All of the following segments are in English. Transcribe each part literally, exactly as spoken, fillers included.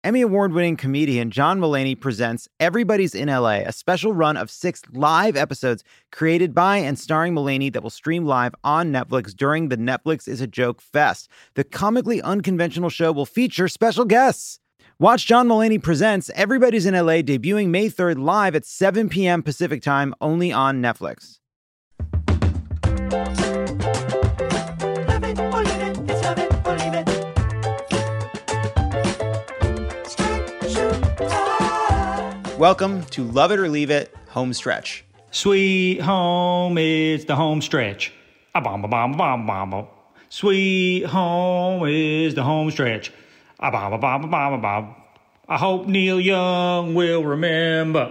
Emmy award-winning comedian John Mulaney presents Everybody's in L A, a special run of six live episodes created by and starring Mulaney that will stream live on Netflix during the Netflix is a Joke Fest. The comically unconventional show will feature special guests. Watch John Mulaney Presents Everybody's in L A debuting May third live at seven p.m. Pacific Time only on Netflix. Welcome to Love It or Leave It Home Stretch. Sweet home is the home stretch. A bomb, a bomb, a bomb, bomb, bomb. Sweet home is the home stretch. A bomb, a bomb, a bomb, a bomb. I hope Neil Young will remember.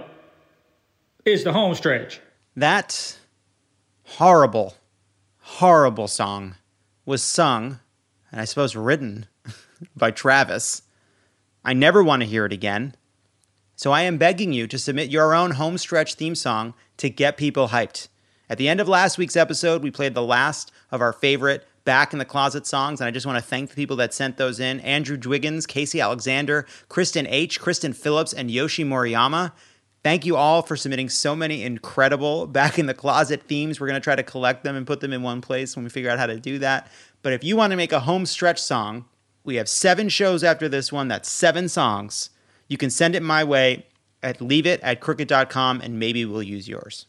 It's the home stretch. That horrible, horrible song was sung, and I suppose written, by Travis. I never want to hear it again. So I am begging you to submit your own home stretch theme song to get people hyped. At the end of last week's episode, we played the last of our favorite Back in the Closet songs, and I just want to thank the people that sent those in. Andrew Dwiggins, Casey Alexander, Kristen H., Kristen Phillips, and Yoshi Moriyama. Thank you all for submitting so many incredible Back in the Closet themes. We're going to try to collect them and put them in one place when we figure out how to do that. But if you want to make a home stretch song, we have seven shows after this one. That's seven songs. You can send it my way at leave it at crooked dot com, and maybe we'll use yours.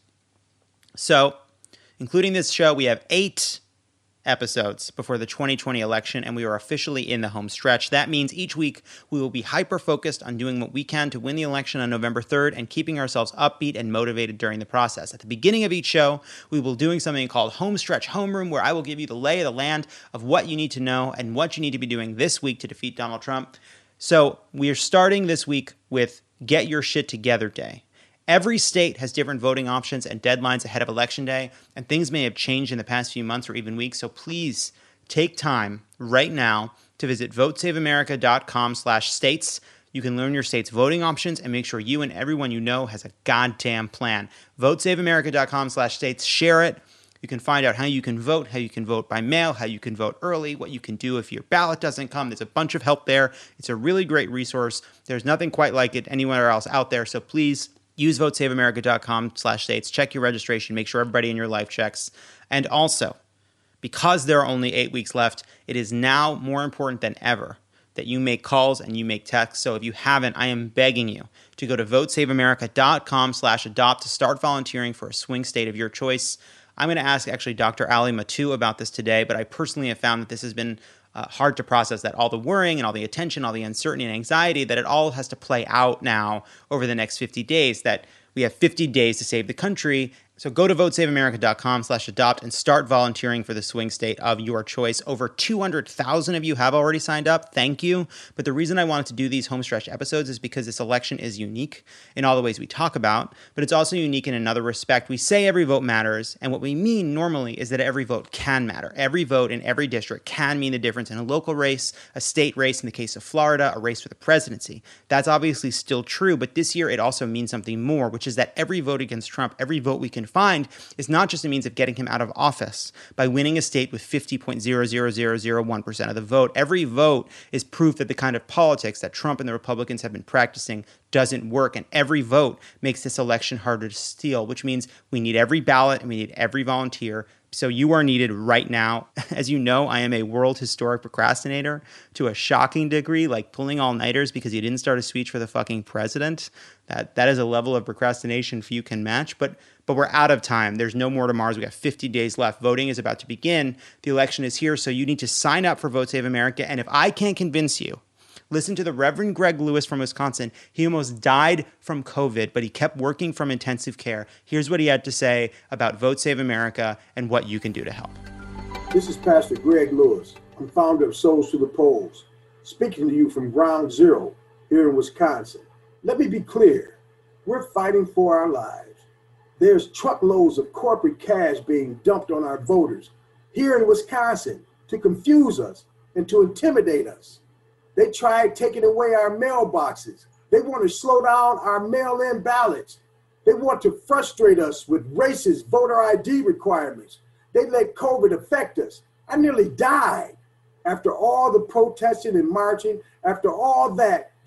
So, including this show, we have eight episodes before the twenty twenty election, and we are officially in the home stretch. That means each week we will be hyper-focused on doing what we can to win the election on November third and keeping ourselves upbeat and motivated during the process. At the beginning of each show, we will be doing something called Home Stretch Homeroom, where I will give you the lay of the land of what you need to know and what you need to be doing this week to defeat Donald Trump. So we are starting this week with Get Your Shit Together Day. Every state has different voting options and deadlines ahead of Election Day, and things may have changed in the past few months or even weeks, so please take time right now to visit votesaveamerica.com slash states. You can learn your state's voting options and make sure you and everyone you know has a goddamn plan. votesaveamerica.com slash states. Share it. You can find out how you can vote, how you can vote by mail, how you can vote early, what you can do if your ballot doesn't come. There's a bunch of help there. It's a really great resource. There's nothing quite like it anywhere else out there. So please use votesaveamerica.com slash states. Check your registration. Make sure everybody in your life checks. And also, because there are only eight weeks left, it is now more important than ever that you make calls and you make texts. So if you haven't, I am begging you to go to votesaveamerica.com slash adopt to start volunteering for a swing state of your choice. I'm going to ask actually Doctor Ali Mattu about this today, but I personally have found that this has been uh, hard to process, that all the worrying and all the attention, all the uncertainty and anxiety, that it all has to play out now over the next fifty days, that we have fifty days to save the country. So go to votesaveamerica.com slash adopt and start volunteering for the swing state of your choice. Over two hundred thousand of you have already signed up. Thank you. But the reason I wanted to do these home stretch episodes is because this election is unique in all the ways we talk about, but it's also unique in another respect. We say every vote matters, and what we mean normally is that every vote can matter. Every vote in every district can mean the difference in a local race, a state race in the case of Florida, a race for the presidency. That's obviously still true, but this year it also means something more, which is that every vote against Trump, every vote we can find is not just a means of getting him out of office by winning a state with fifty point zero zero zero zero one percent of the vote. Every vote is proof that the kind of politics that Trump and the Republicans have been practicing doesn't work, and every vote makes this election harder to steal, which means we need every ballot and we need every volunteer. So you are needed right now. As you know, I am a world historic procrastinator to a shocking degree, like pulling all-nighters because you didn't start a speech for the fucking president. That that is a level of procrastination few can match, but but we're out of time. There's no more tomorrows. We got fifty days left. Voting is about to begin. The election is here, so you need to sign up for Vote Save America. And if I can't convince you, listen to the Reverend Greg Lewis from Wisconsin. He almost died from COVID, but he kept working from intensive care. Here's what he had to say about Vote Save America and what you can do to help. This is Pastor Greg Lewis. I'm founder of Souls to the Polls, speaking to you from Ground Zero here in Wisconsin. Let me be clear. We're fighting for our lives. There's truckloads of corporate cash being dumped on our voters here in Wisconsin to confuse us and to intimidate us. They tried taking away our mailboxes. They want to slow down our mail-in ballots. They want to frustrate us with racist voter I D requirements. They let COVID affect us. I nearly died. After all the protesting and marching, after all that,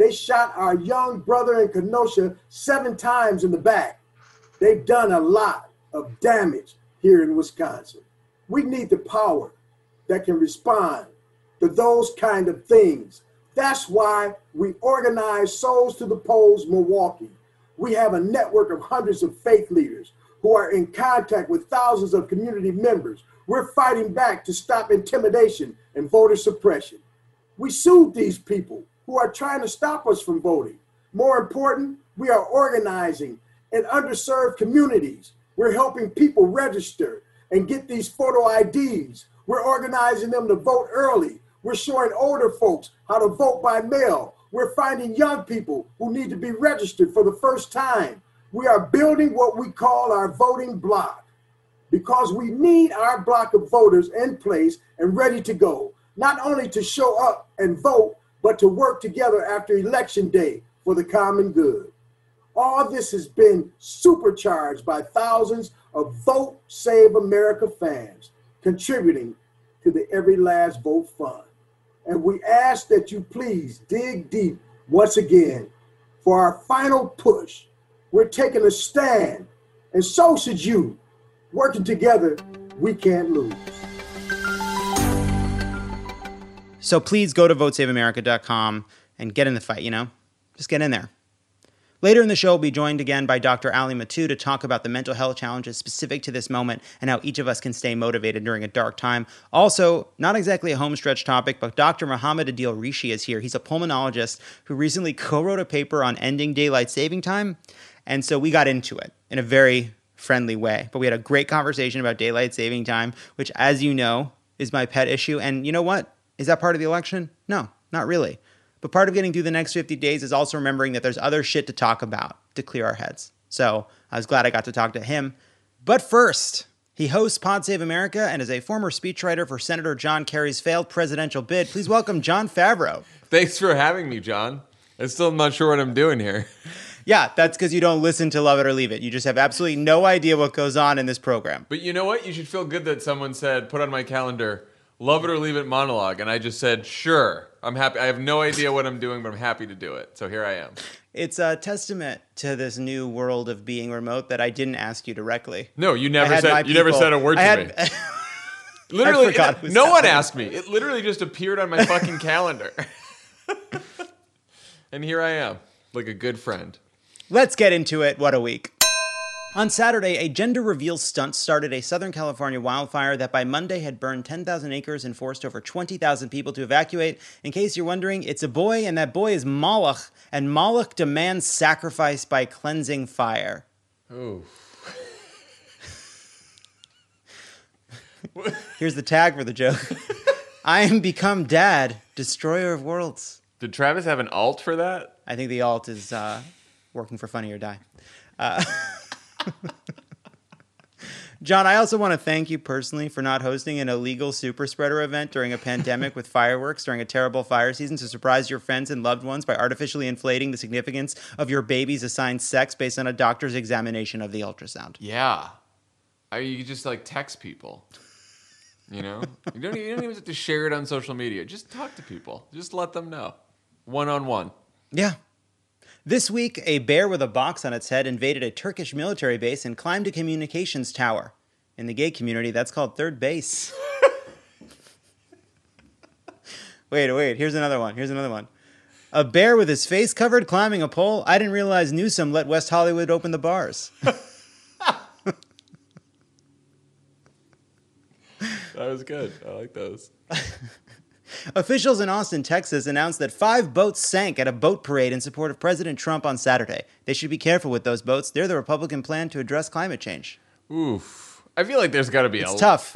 They shot our young brother in Kenosha seven times in the back. They've done a lot of damage here in Wisconsin. We need the power that can respond to those kind of things. That's why we organize Souls to the Polls Milwaukee. We have a network of hundreds of faith leaders who are in contact with thousands of community members. We're fighting back to stop intimidation and voter suppression. We sued these people who are trying to stop us from voting. More important, we are organizing in underserved communities. We're helping people register and get these photo I Ds. We're organizing them to vote early. We're showing older folks how to vote by mail. We're finding young people who need to be registered for the first time. We are building what we call our voting block because we need our block of voters in place and ready to go, not only to show up and vote, but to work together after Election Day for the common good. All this has been supercharged by thousands of Vote Save America fans contributing to the Every Last Vote Fund. And we ask that you please dig deep once again for our final push. We're taking a stand, and so should you. Working together, we can't lose. So please go to vote save america dot com and get in the fight, you know? Just get in there. Later in the show, we'll be joined again by Doctor Ali Mattu to talk about the mental health challenges specific to this moment and how each of us can stay motivated during a dark time. Also, not exactly a homestretch topic, but Doctor Mohammed Adil Rishi is here. He's a pulmonologist who recently co-wrote a paper on ending daylight saving time. And so we got into it in a very friendly way. But we had a great conversation about daylight saving time, which, as you know, is my pet issue. And you know what? Is that part of the election? No, not really. But part of getting through the next fifty days is also remembering that there's other shit to talk about to clear our heads. So I was glad I got to talk to him. But first, he hosts Pod Save America and is a former speechwriter for Senator John Kerry's failed presidential bid. Please welcome Jon Favreau. Thanks for having me, John. I still am not sure what I'm doing here. Yeah, that's because you don't listen to Love It or Leave It. You just have absolutely no idea what goes on in this program. But you know what? You should feel good that someone said, put on my calendar, Love It or Leave It monologue. And I just said, sure. I'm happy. I have no idea what I'm doing, but I'm happy to do it. So here I am. It's a testament to this new world of being remote that I didn't ask you directly. No, you never said you never said a word to had, me. Literally, it, no happening. one asked me. It literally just appeared on my fucking calendar. And here I am, like a good friend. Let's get into it. What a week. On Saturday, a gender reveal stunt started a Southern California wildfire that by Monday had burned ten thousand acres and forced over twenty thousand people to evacuate. In case you're wondering, it's a boy, and that boy is Moloch, and Moloch demands sacrifice by cleansing fire. Oh. Here's the tag for the joke. I am become dad, destroyer of worlds. Did Travis have an alt for that? I think the alt is uh, working for Funny or Die. Uh, John, I also want to thank you personally for not hosting an illegal super spreader event during a pandemic with fireworks during a terrible fire season to surprise your friends and loved ones by artificially inflating the significance of your baby's assigned sex based on a doctor's examination of the ultrasound. Yeah. I, you just like text people. You know? You don't, you don't even have to share it on social media. Just talk to people. Just let them know. One-on-one. Yeah. This week, a bear with a box on its head invaded a Turkish military base and climbed a communications tower. In the gay community, that's called third base. wait, wait, here's another one. Here's another one. A bear with his face covered climbing a pole. I didn't realize Newsom let West Hollywood open the bars. That was good. I like those. Officials in Austin, Texas announced that five boats sank at a boat parade in support of President Trump on Saturday. They should be careful with those boats. They're the Republican plan to address climate change. Oof. I feel like there's got to be it's a... It's tough.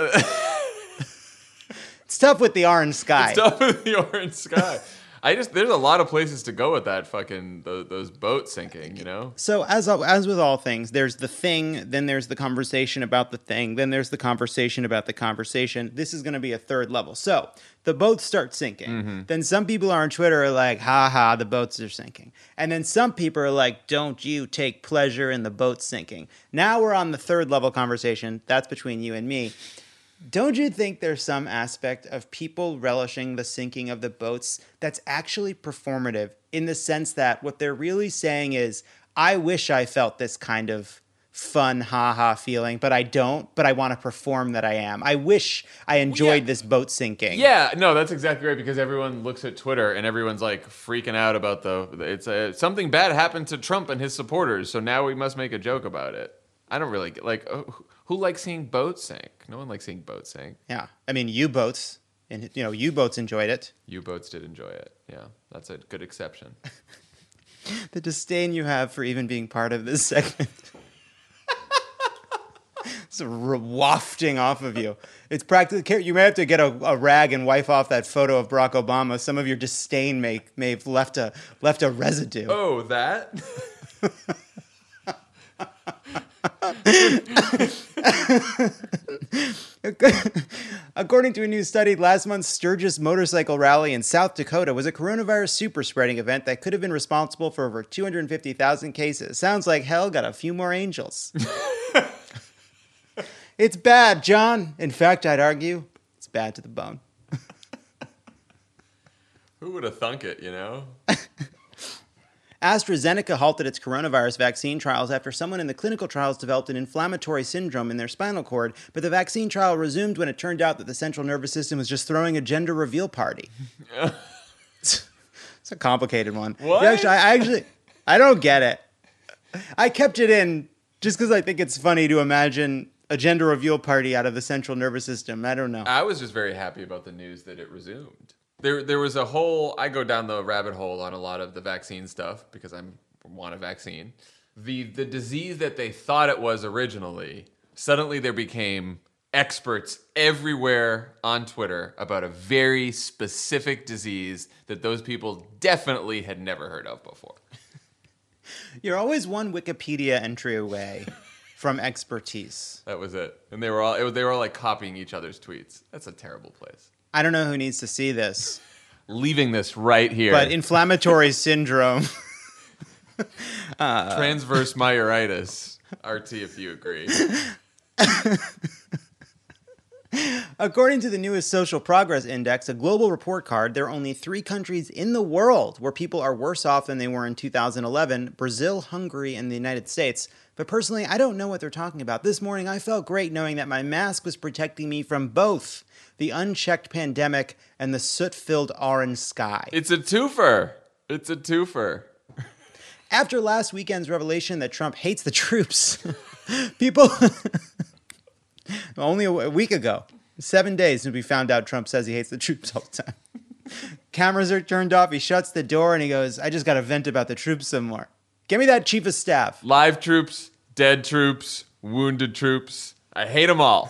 It's tough with the orange sky. It's tough with the orange sky. I just there's a lot of places to go with that fucking those, those boats sinking, you know. So as as with all things, there's the thing, then there's the conversation about the thing, then there's the conversation about the conversation. This is going to be a third level. So the boats start sinking. Mm-hmm. Then some people on Twitter are like, "Ha ha, the boats are sinking," and then some people are like, "Don't you take pleasure in the boat sinking?" Now we're on the third level conversation. That's between you and me. Don't you think there's some aspect of people relishing the sinking of the boats that's actually performative in the sense that what they're really saying is, I wish I felt this kind of fun, ha-ha feeling, but I don't, but I want to perform that I am. I wish I enjoyed Yeah. this boat sinking. Yeah, no, that's exactly right, because everyone looks at Twitter and everyone's like freaking out about the, it's a, something bad happened to Trump and his supporters, so now we must make a joke about it. I don't really, get like, who, who likes seeing boats sink? No one likes seeing boats sink. Yeah. I mean, U-boats, and you know, U-boats enjoyed it. U-boats did enjoy it. Yeah, that's a good exception. The disdain you have for even being part of this segment. It's wafting off of you. It's practically, you may have to get a, a rag and wipe off that photo of Barack Obama. Some of your disdain may, may have left a, left a residue. Oh, that? According to a new study, last month's Sturgis motorcycle rally in South Dakota was a coronavirus super spreading event that could have been responsible for over two hundred fifty thousand cases. Sounds like hell got a few more angels. It's bad, John. In fact, I'd argue it's bad to the bone. Who would have thunk it, you know? AstraZeneca halted its coronavirus vaccine trials after someone in the clinical trials developed an inflammatory syndrome in their spinal cord, but the vaccine trial resumed when it turned out that the central nervous system was just throwing a gender reveal party. It's a complicated one. What? Yeah, Actually, I actually, I don't get it. I kept it in just because I think it's funny to imagine a gender reveal party out of the central nervous system. I don't know. I was just very happy about the news that it resumed. There, there was a whole. I go down the rabbit hole on a lot of the vaccine stuff because I want a vaccine. The the disease that they thought it was originally, suddenly there became experts everywhere on Twitter about a very specific disease that those people definitely had never heard of before. You're always one Wikipedia entry away from expertise. That was it, and they were all. It was, they were all like copying each other's tweets. That's a terrible place. I don't know who needs to see this, Leaving this right here. but inflammatory syndrome. Transverse myelitis. R T, if you agree. According to the newest Social Progress Index, a global report card, there are only three countries in the world where people are worse off than they were in two thousand eleven: Brazil, Hungary, and the United States. But personally, I don't know what they're talking about. This morning, I felt great knowing that my mask was protecting me from both the unchecked pandemic and the soot-filled orange sky. It's a twofer. It's a twofer. After last weekend's revelation that Trump hates the troops, people... Only a week ago, seven days since we found out Trump says he hates the troops all the time. Cameras are turned off, he shuts the door, and he goes, I just got to vent about the troops some more. Give me that chief of staff. Live troops, dead troops, wounded troops. I hate them all.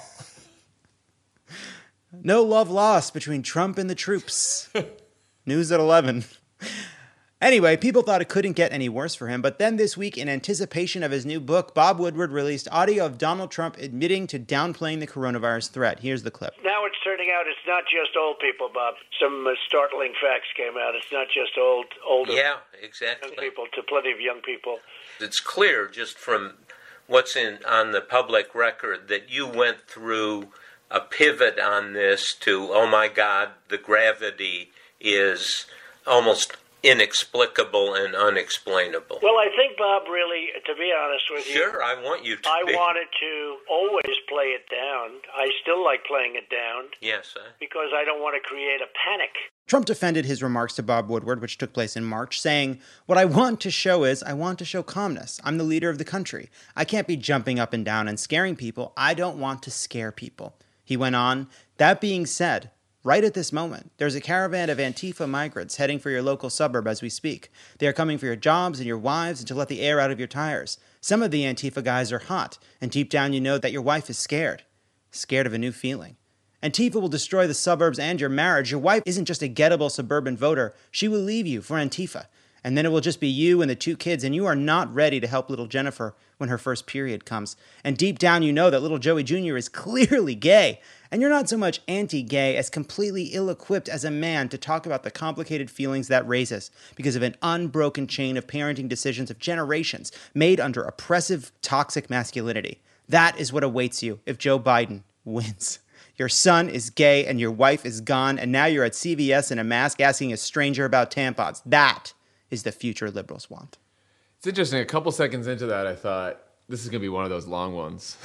No love lost between Trump and the troops. News at eleven. Anyway, people thought it couldn't get any worse for him, but then this week, in anticipation of his new book, Bob Woodward released audio of Donald Trump admitting to downplaying the coronavirus threat. Here's the clip. Now it's turning out it's not just old people, Bob. Some uh, startling facts came out. It's not just old, older Yeah, exactly. young people, to plenty of young people. It's clear just from what's in on the public record that you went through a pivot on this to, oh my God, the gravity is almost inexplicable and unexplainable. Well, I think, Bob, really, to be honest with you, Sure, I want you to I be. wanted to always play it down. I still like playing it down Yes, I... because I don't want to create a panic. Trump defended his remarks to Bob Woodward, which took place in March, saying, what I want to show is I want to show calmness. I'm the leader of the country. I can't be jumping up and down and scaring people. I don't want to scare people. He went on, that being said, right at this moment, there's a caravan of Antifa migrants heading for your local suburb as we speak. They are coming for your jobs and your wives and to let the air out of your tires. Some of the Antifa guys are hot, and deep down you know that your wife is scared. Scared of a new feeling. Antifa will destroy the suburbs and your marriage. Your wife isn't just a gettable suburban voter. She will leave you for Antifa. And then it will just be you and the two kids, and you are not ready to help little Jennifer when her first period comes. And deep down you know that little Joey Junior is clearly gay. And you're not so much anti-gay as completely ill-equipped as a man to talk about the complicated feelings that raises because of an unbroken chain of parenting decisions of generations made under oppressive, toxic masculinity. That is what awaits you if Joe Biden wins. Your son is gay and your wife is gone, and now you're at C V S in a mask asking a stranger about tampons. That is the future liberals want. It's interesting. A couple seconds into that, I thought, this is going to be one of those long ones.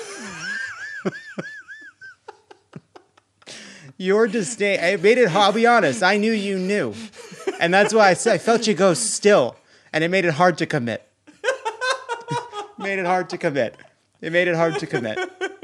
Your disdain, I made it, I'll be honest, I knew you knew. And that's why I said, I felt you go still. And it made it hard to commit. made it hard to commit. It made it hard to commit.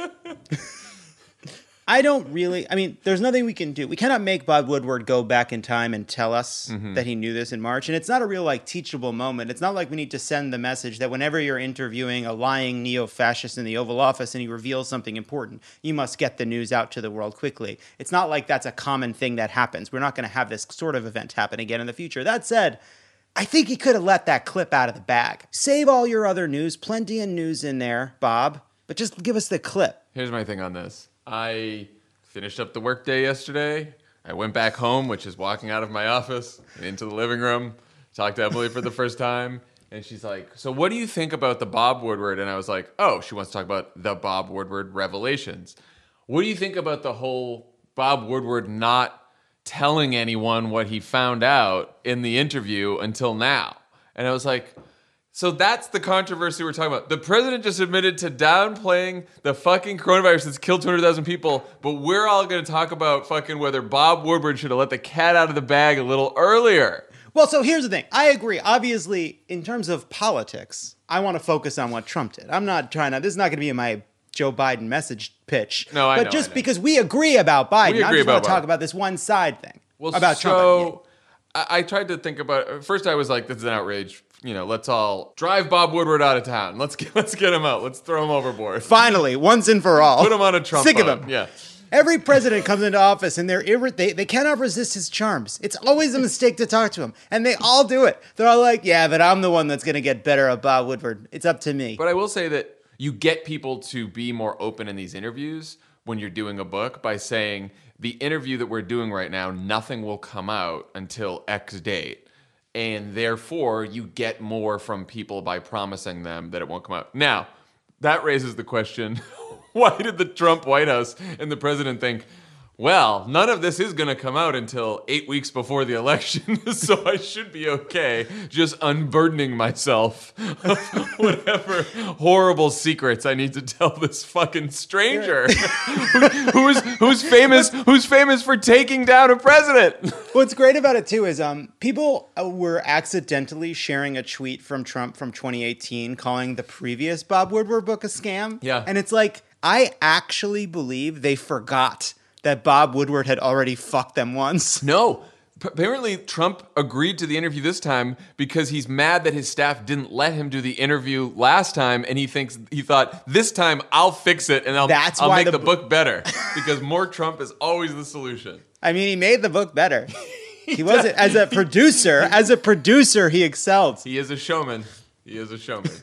I don't really, I mean, there's nothing we can do. We cannot make Bob Woodward go back in time and tell us mm-hmm. that he knew this in March. And it's not a real, like, teachable moment. It's not like we need to send the message that whenever you're interviewing a lying neo-fascist in the Oval Office and he reveals something important, you must get the news out to the world quickly. It's not like that's a common thing that happens. We're not going to have this sort of event happen again in the future. That said, I think he could have let that clip out of the bag. Save all your other news. Plenty of news in there, Bob. But just give us the clip. Here's my thing on this. I finished up the workday yesterday. I went back home, which is walking out of my office and into the living room, talked to Emily for the first time, and she's like, so what do you think about the Bob Woodward? And I was like, oh, she wants to talk about the Bob Woodward revelations. What do you think about the whole Bob Woodward not telling anyone what he found out in the interview until now? And I was like, so that's the controversy we're talking about. The president just admitted to downplaying the fucking coronavirus that's killed two hundred thousand people, but we're all going to talk about fucking whether Bob Woodward should have let the cat out of the bag a little earlier. Well, so here's the thing. I agree. Obviously, in terms of politics, I want to focus on what Trump did. I'm not trying to, this is not going to be my Joe Biden message pitch. No, I but know. But just I know. because we agree about Biden, we agree I just about want to Biden. talk about this one side thing. Well, about so Trump. I, I tried to think about it. First, I was like, this is an outrage. You know, let's all drive Bob Woodward out of town. Let's get, let's get him out. Let's throw him overboard. Finally, once and for all. Put him on a Trump Sick boat. of him. Yeah. Every president comes into office and they're irri- they, they cannot resist his charms. It's always a mistake to talk to him. And they all do it. They're all like, yeah, but I'm the one that's going to get better at Bob Woodward. It's up to me. But I will say that you get people to be more open in these interviews when you're doing a book by saying, the interview that we're doing right now, nothing will come out until X date. And therefore, you get more from people by promising them that it won't come out. Now, that raises the question, why did the Trump White House and the president think, well, none of this is going to come out until eight weeks before the election, so I should be okay just unburdening myself of whatever horrible secrets I need to tell this fucking stranger who, who's who's famous who's famous for taking down a president. What's great about it too is um people were accidentally sharing a tweet from Trump from twenty eighteen calling the previous Bob Woodward book a scam. Yeah. And it's like, I actually believe they forgot that Bob Woodward had already fucked them once. No. P- apparently, Trump agreed to the interview this time because he's mad that his staff didn't let him do the interview last time, and he thinks he thought, this time I'll fix it and I'll, That's I'll why make the the, b- book better because more Trump is always the solution. I mean, he made the book better. He wasn't, as a producer, as a producer, he excelled. He is a showman. He is a showman.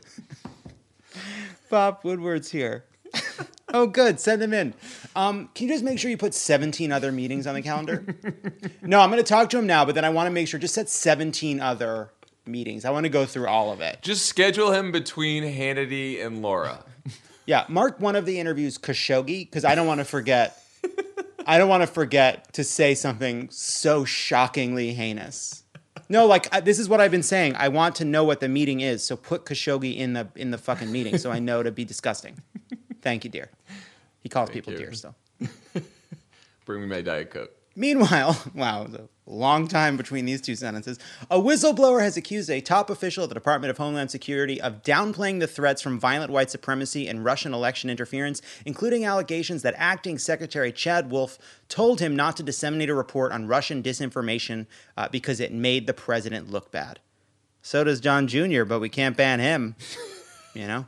Bob Woodward's here. Oh, good. Send him in. Um, can you just make sure you put seventeen other meetings on the calendar? No, I'm going to talk to him now, but then I want to make sure, just set seventeen other meetings. I want to go through all of it. Just schedule him between Hannity and Laura. Yeah, mark one of the interviews Khashoggi, because I don't want to forget. I don't want to forget to say something so shockingly heinous. No, like I, this is what I've been saying. I want to know what the meeting is, so put Khashoggi in the in the fucking meeting, so I know to be disgusting. Thank you, dear. He calls Thank people you. dear still. Bring me my Diet Coke. Meanwhile, wow, it was a long time between these two sentences. A whistleblower has accused a top official of the Department of Homeland Security of downplaying the threats from violent white supremacy and Russian election interference, including allegations that acting Secretary Chad Wolf told him not to disseminate a report on Russian disinformation uh, because it made the president look bad. So does John Junior, but we can't ban him, you know?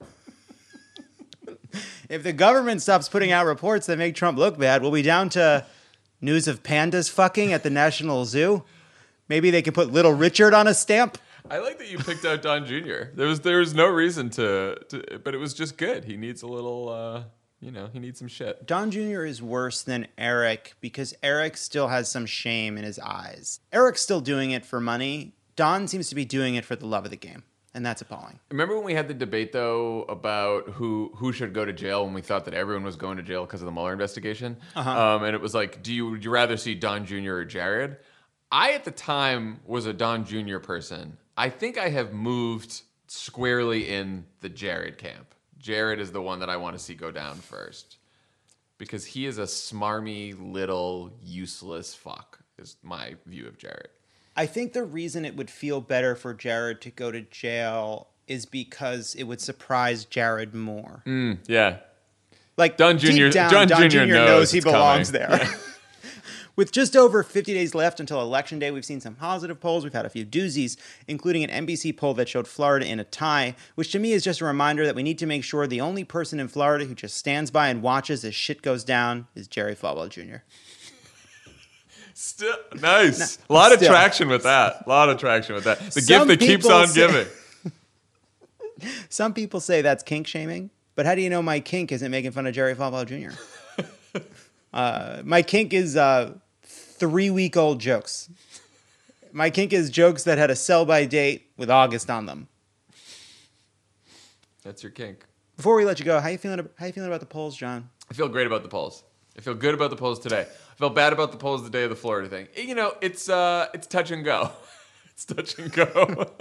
If the government stops putting out reports that make Trump look bad, we'll be down to news of pandas fucking at the National Zoo. Maybe they can put Little Richard on a stamp. I like that you picked out Don Junior There was there was no reason to, to but it was just good. He needs a little, uh, you know, he needs some shit. Don Junior is worse than Eric because Eric still has some shame in his eyes. Eric's still doing it for money. Don seems to be doing it for the love of the game. and that's appalling. Remember when we had the debate, though, about who who should go to jail when we thought that everyone was going to jail because of the Mueller investigation? Uh-huh. Um, and it was like, do you, would you rather see Don Junior or Jared? I, at the time, was a Don Junior person. I think I have moved squarely in the Jared camp. Jared is the one that I want to see go down first. Because he is a smarmy, little, useless fuck, is my view of Jared. I think the reason it would feel better for Jared to go to jail is because it would surprise Jared more. Mm, yeah. Like Don Junior Deep down, Don, Don Junior Junior knows, knows he it's belongs coming. there. Yeah. With just over fifty days left until Election Day, we've seen some positive polls. We've had a few doozies, including an N B C poll that showed Florida in a tie, which to me is just a reminder that we need to make sure the only person in Florida who just stands by and watches as shit goes down is Jerry Falwell Junior Still, nice. No, a lot still. of traction with that. A lot of traction with that. The Some gift that keeps people on say- giving. Some people say that's kink shaming, but how do you know my kink isn't making fun of Jerry Falwell Junior? uh, my kink is uh, three-week-old jokes. My kink is jokes that had a sell-by date with August on them. That's your kink. Before we let you go, how you feeling? How you feeling about the polls, John? I feel great about the polls. I feel good about the polls today. I felt bad about the polls the day of the Florida thing. You know, it's uh, it's touch and go. It's touch and go.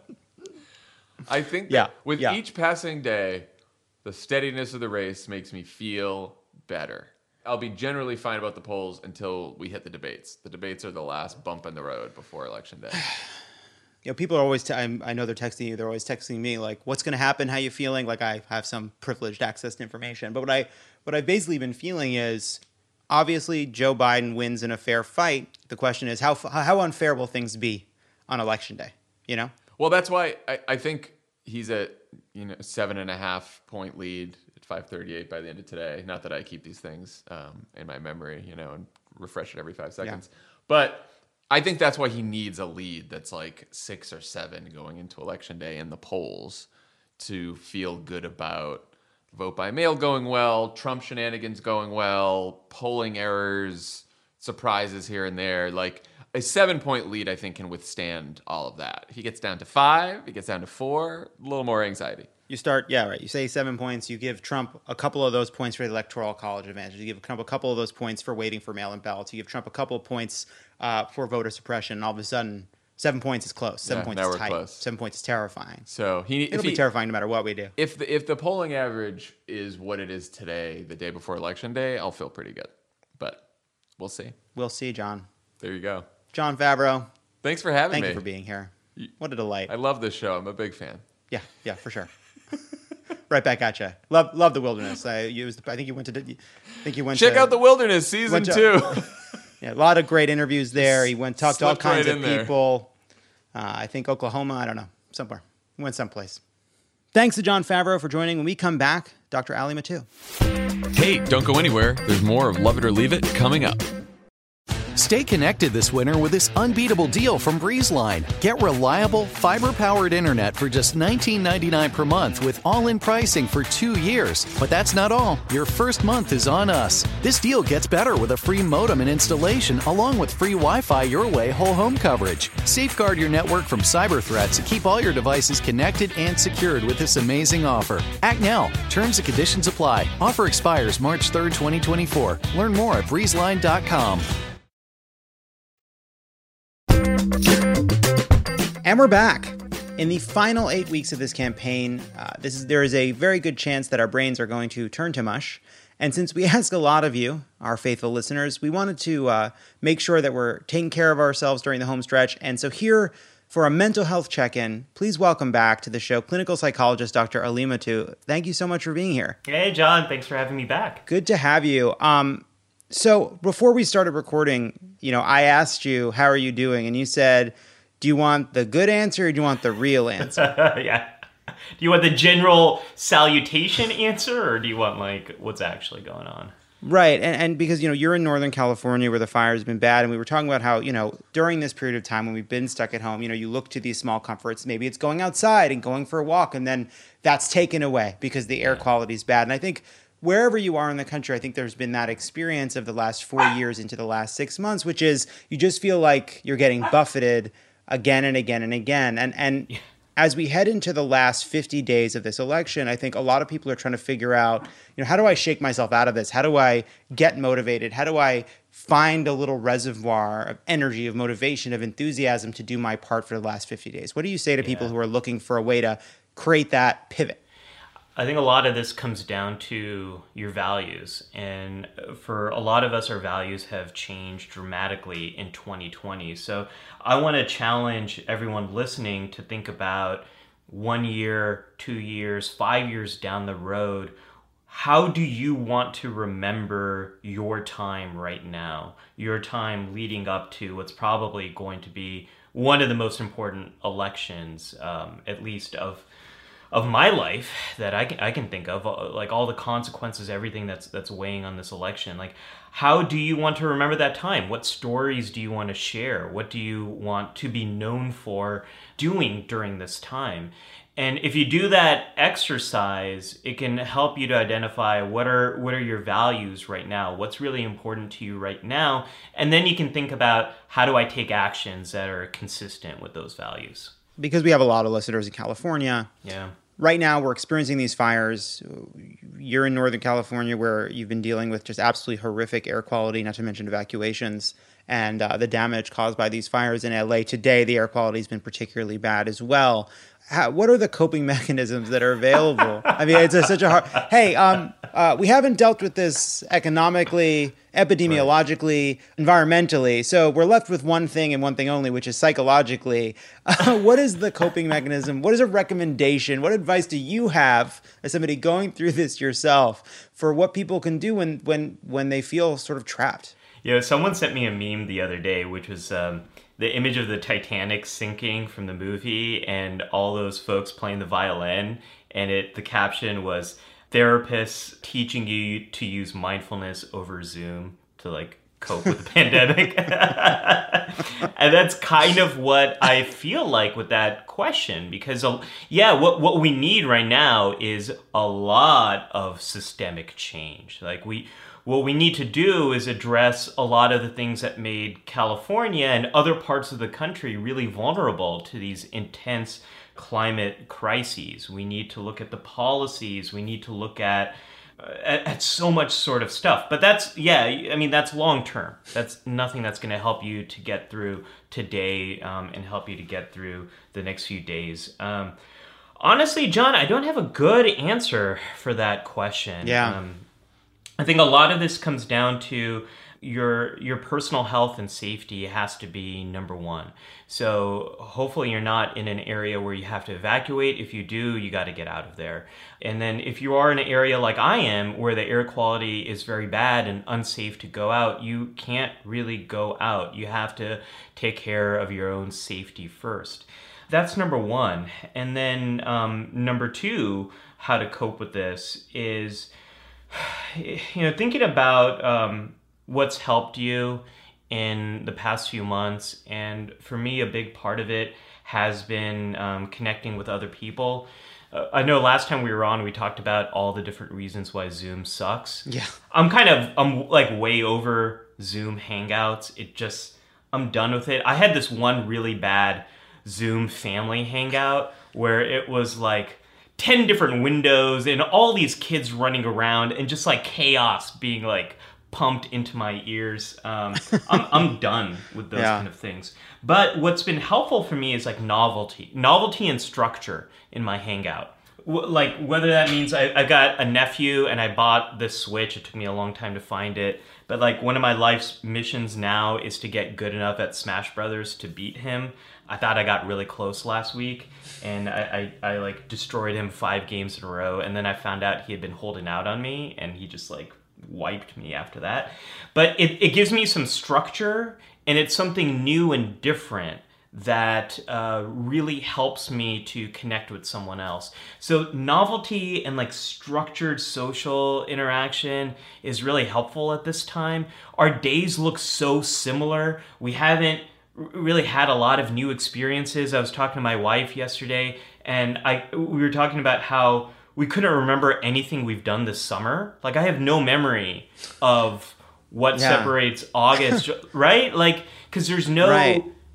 I think that Yeah, with yeah. each passing day, the steadiness of the race makes me feel better. I'll be generally fine about the polls until we hit the debates. The debates are the last bump in the road before Election Day. You know, people are always, t- I'm, I know they're texting you, they're always texting me, like, what's going to happen, how you feeling? Like, I have some privileged access to information. But what, I, what I've basically been feeling is, obviously, Joe Biden wins in a fair fight. The question is, how how unfair will things be on Election Day, you know? Well, that's why I, I think he's at, you know, seven and a half point lead at five thirty-eight by the end of today. Not that I keep these things um, in my memory, you know, and refresh it every five seconds. Yeah. But I think that's why he needs a lead that's like six or seven going into Election Day in the polls to feel good about vote by mail going well, Trump shenanigans going well, polling errors, surprises here and there. Like a seven point lead, I think, can withstand all of that. If he gets down to five, he gets down to four, a little more anxiety. You start, yeah, right. You say seven points. You give Trump a couple of those points for the Electoral College advantage. You give Trump a couple of those points for waiting for mail-in ballots. You give Trump a couple of points uh, for voter suppression. And all of a sudden, seven points is close. Seven Yeah, points now is we're tight. close. Seven points is terrifying. So he It'll if be he, terrifying no matter what we do. If the if the polling average is what it is today, the day before Election Day, I'll feel pretty good. But we'll see. We'll see, John. There you go. John Favreau, Thanks for having thank me. you for being here. What a delight. I love this show. I'm a big fan. Yeah, yeah, for sure. Right back at you. Love, love the wilderness. I used. I think you went to. I think you went. Check to, out The Wilderness season went to- two. Yeah, a lot of great interviews there. He went talked to all Slipped kinds right of in there. people. Uh, I think Oklahoma. I don't know. Somewhere. He went someplace. Thanks to John Favreau for joining. When we come back, Doctor Ali Mattu. Hey, don't go anywhere. There's more of Love It or Leave It coming up. Stay connected this winter with this unbeatable deal from BreezeLine. Get reliable, fiber-powered internet for just nineteen ninety-nine per month with all-in pricing for two years. But that's not all. Your first month is on us. This deal gets better with a free modem and installation, along with free Wi-Fi your way whole home coverage. Safeguard your network from cyber threats and keep all your devices connected and secured with this amazing offer. Act now. Terms and conditions apply. Offer expires March third, twenty twenty-four. Learn more at breezeline dot com. And we're back. In the final eight weeks of this campaign, uh, this is, there is a very good chance that our brains are going to turn to mush. And since we ask a lot of you, our faithful listeners, we wanted to uh, make sure that we're taking care of ourselves during the home stretch. And so here, for a mental health check-in, please welcome back to the show clinical psychologist Doctor Ali Mattu. Thank you so much for being here. Hey, John. Thanks for having me back. Good to have you. Um, so before we started recording, you know, I asked you, how are you doing? And you said, do you want the good answer or do you want the real answer? Yeah. Do you want the general salutation answer or do you want, like, what's actually going on? Right. And, and because, you know, you're in Northern California where the fire has been bad. And we were talking about how, you know, during this period of time when we've been stuck at home, you know, you look to these small comforts. Maybe it's going outside and going for a walk. And then that's taken away because the air quality is bad. And I think wherever you are in the country, I think there's been that experience of the last four years into the last six months, which is you just feel like you're getting buffeted again and again and again. And and as we head into the last fifty days of this election, I think a lot of people are trying to figure out, you know, how do I shake myself out of this? How do I get motivated? How do I find a little reservoir of energy, of motivation, of enthusiasm to do my part for the last fifty days? What do you say to Yeah. people who are looking for a way to create that pivot? I think a lot of this comes down to your values. And for a lot of us, our values have changed dramatically in twenty twenty. So I want to challenge everyone listening to think about one year, two years, five years down the road. How do you want to remember your time right now? Your time leading up to what's probably going to be one of the most important elections, um, at least of of my life that I can, I can think of, like all the consequences, everything that's that's weighing on this election. Like, how do you want to remember that time? What stories do you want to share? What do you want to be known for doing during this time? And if you do that exercise, it can help you to identify what are what are your values right now, what's really important to you right now, and then you can think about, how do I take actions that are consistent with those values? Because we have a lot of listeners in California. Yeah. Right now, we're experiencing these fires. You're in Northern California, where you've been dealing with just absolutely horrific air quality, not to mention evacuations and uh, the damage caused by these fires in L A. Today, the air quality has been particularly bad as well. How, what are the coping mechanisms that are available? I mean, it's a, such a hard... Hey, um, uh, we haven't dealt with this economically, epidemiologically, environmentally, so we're left with one thing and one thing only, which is psychologically. Uh, what is the coping mechanism? What is a recommendation? What advice do you have as somebody going through this yourself for what people can do when when when they feel sort of trapped? You know, someone sent me a meme the other day, which was um, the image of the Titanic sinking from the movie and all those folks playing the violin. And it the caption was, therapists teaching you to use mindfulness over Zoom to like cope with the pandemic. And that's kind of what I feel like with that question, because uh, yeah, what what we need right now is a lot of systemic change. Like we what we need to do is address a lot of the things that made California and other parts of the country really vulnerable to these intense climate crises. We need to look at the policies. We need to look at, uh, at at so much sort of stuff. But that's, yeah, I mean, that's long term. That's nothing that's going to help you to get through today um, and help you to get through the next few days. Um, honestly, John, I don't have a good answer for that question. Yeah. Um, I think a lot of this comes down to your your personal health and safety has to be number one. So hopefully you're not in an area where you have to evacuate. If you do, you got to get out of there. And then if you are in an area like I am, where the air quality is very bad and unsafe to go out, you can't really go out. You have to take care of your own safety first. That's number one. And then um, number two, how to cope with this is, you know, thinking about um, what's helped you in the past few months. And for me, a big part of it has been um, connecting with other people. Uh, I know last time we were on, we talked about all the different reasons why Zoom sucks. Yeah. I'm kind of, I'm like way over Zoom Hangouts. It just, I'm done with it. I had this one really bad Zoom family hangout where it was like ten different windows and all these kids running around and just like chaos being like pumped into my ears. Um, I'm, I'm done with those Yeah. kind of things. But what's been helpful for me is like novelty, novelty and structure in my hangout. W- like whether that means I, I got a nephew and I bought this Switch. It took me a long time to find it. But like one of my life's missions now is to get good enough at Smash Brothers to beat him. I thought I got really close last week, and I, I, I like destroyed him five games in a row, and then I found out he had been holding out on me, and he just like wiped me after that. But it, it gives me some structure, and it's something new and different that uh, really helps me to connect with someone else. So novelty and like structured social interaction is really helpful at this time. Our days look so similar. We haven't really had a lot of new experiences. I was talking to my wife yesterday, and I we were talking about how we couldn't remember anything we've done this summer. Like I have no memory of what Yeah. separates August, right? Like, because there's no Right.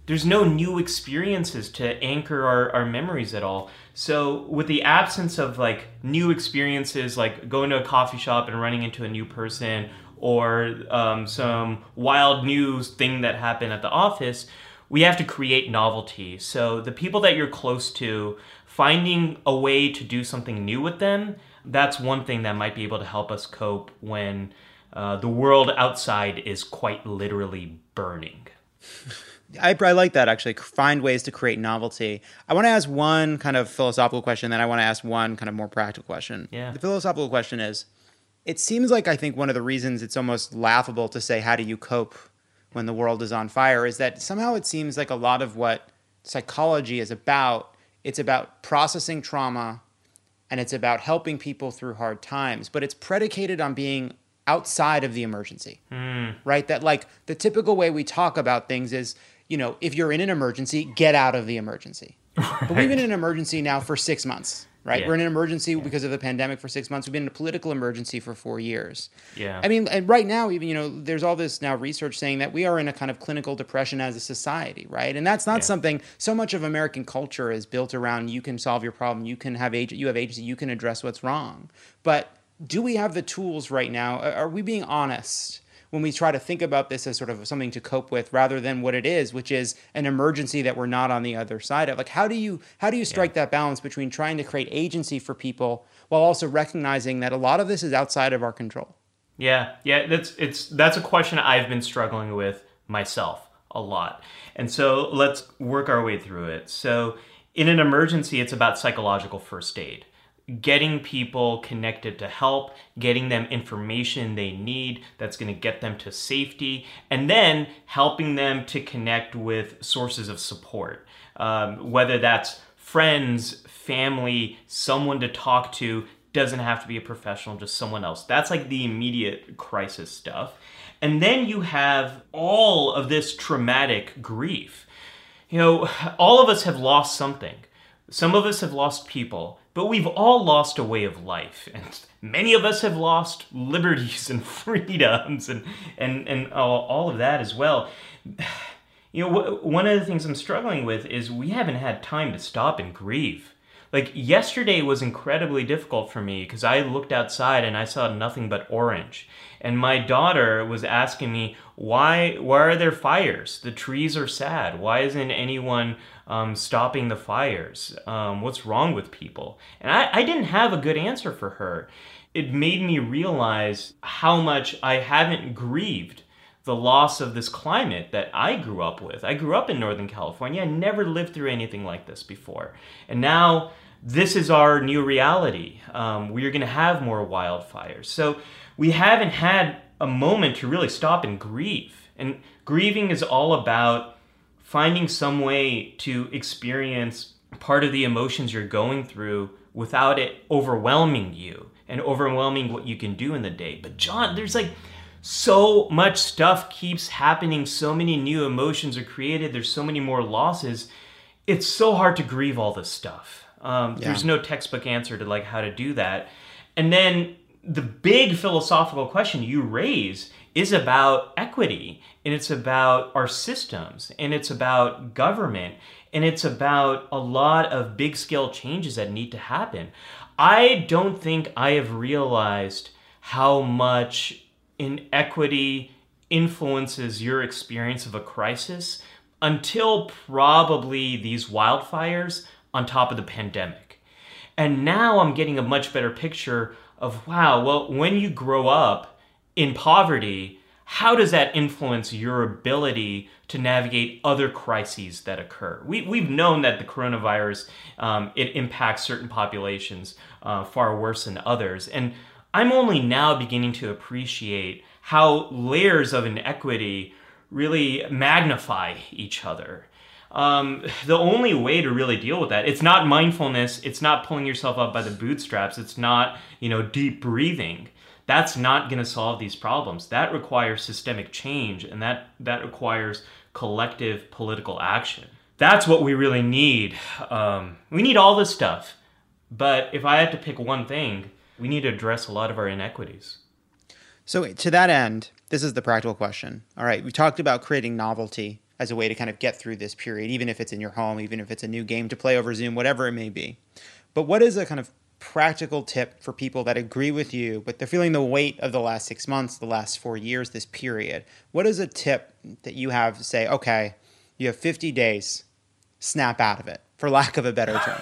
there's no new experiences to anchor our, our memories at all. So with the absence of like new experiences, like going to a coffee shop and running into a new person, or um, some wild news thing that happened at the office, we have to create novelty. So the people that you're close to, finding a way to do something new with them, that's one thing that might be able to help us cope when uh, the world outside is quite literally burning. I, I like that, actually. Find ways to create novelty. I want to ask one kind of philosophical question, then I want to ask one kind of more practical question. Yeah. The philosophical question is, it seems like I think one of the reasons it's almost laughable to say, how do you cope when the world is on fire, is that somehow it seems like a lot of what psychology is about, it's about processing trauma and it's about helping people through hard times, but it's predicated on being outside of the emergency, mm. right? That like the typical way we talk about things is, you know, if you're in an emergency, get out of the emergency. Right. But we've been in an emergency now for six months. Right, yeah. We're in an emergency yeah. because of the pandemic for six months. We've been in a political emergency for four years. Yeah, I mean, and right now, even you know, there's all this now research saying that we are in a kind of clinical depression as a society, right? And that's not yeah. something. So much of American culture is built around you can solve your problem, you can have ag- you have agency, you can address what's wrong. But do we have the tools right now? Are we being honest when we try to think about this as sort of something to cope with rather than what it is, which is an emergency that we're not on the other side of? Like, how do you how do you strike yeah. that balance between trying to create agency for people while also recognizing that a lot of this is outside of our control? Yeah, yeah, that's it's that's a question I've been struggling with myself a lot. And so let's work our way through it. So in an emergency, it's about psychological first aid. Getting people connected to help, getting them information they need that's going to get them to safety, and then helping them to connect with sources of support, um, whether that's friends, family, someone to talk to. Doesn't have to be a professional, just someone else. That's like the immediate crisis stuff. And then you have all of this traumatic grief. You know, all of us have lost something. Some of us have lost people, but we've all lost a way of life. And many of us have lost liberties and freedoms and, and, and all, all of that as well. You know, w- one of the things I'm struggling with is we haven't had time to stop and grieve. Like yesterday was incredibly difficult for me because I looked outside and I saw nothing but orange. And my daughter was asking me, why, why are there fires? The trees are sad. Why isn't anyone um, stopping the fires? Um, what's wrong with people? And I, I didn't have a good answer for her. It made me realize how much I haven't grieved the loss of this climate that I grew up with. I grew up in Northern California. I never lived through anything like this before. And now this is our new reality. Um, we're going to have more wildfires. So we haven't had a moment to really stop and grieve. And grieving is all about finding some way to experience part of the emotions you're going through without it overwhelming you and overwhelming what you can do in the day. But John, there's like so much stuff keeps happening. So many new emotions are created. There's so many more losses. It's so hard to grieve all this stuff. Um, yeah. There's no textbook answer to like how to do that. And then the big philosophical question you raise is about equity, and it's about our systems, and it's about government, and it's about a lot of big scale changes that need to happen. I don't think I have realized how much inequity influences your experience of a crisis until probably these wildfires on top of the pandemic. And now I'm getting a much better picture of, wow, well, when you grow up in poverty, how does that influence your ability to navigate other crises that occur? We, we've known that the coronavirus, um, it impacts certain populations uh, far worse than others. And I'm only now beginning to appreciate how layers of inequity really magnify each other. Um, the only way to really deal with that, it's not mindfulness, it's not pulling yourself up by the bootstraps, it's not, you know, deep breathing. That's not going to solve these problems. That requires systemic change, and that, that requires collective political action. That's what we really need. Um, we need all this stuff. But if I had to pick one thing, we need to address a lot of our inequities. So to that end, this is the practical question. All right, we talked about creating novelty as a way to kind of get through this period, even if it's in your home, even if it's a new game to play over Zoom, whatever it may be. But what is a kind of practical tip for people that agree with you, but they're feeling the weight of the last six months, the last four years, this period? What is a tip that you have to say, okay, you have fifty days, snap out of it, for lack of a better term?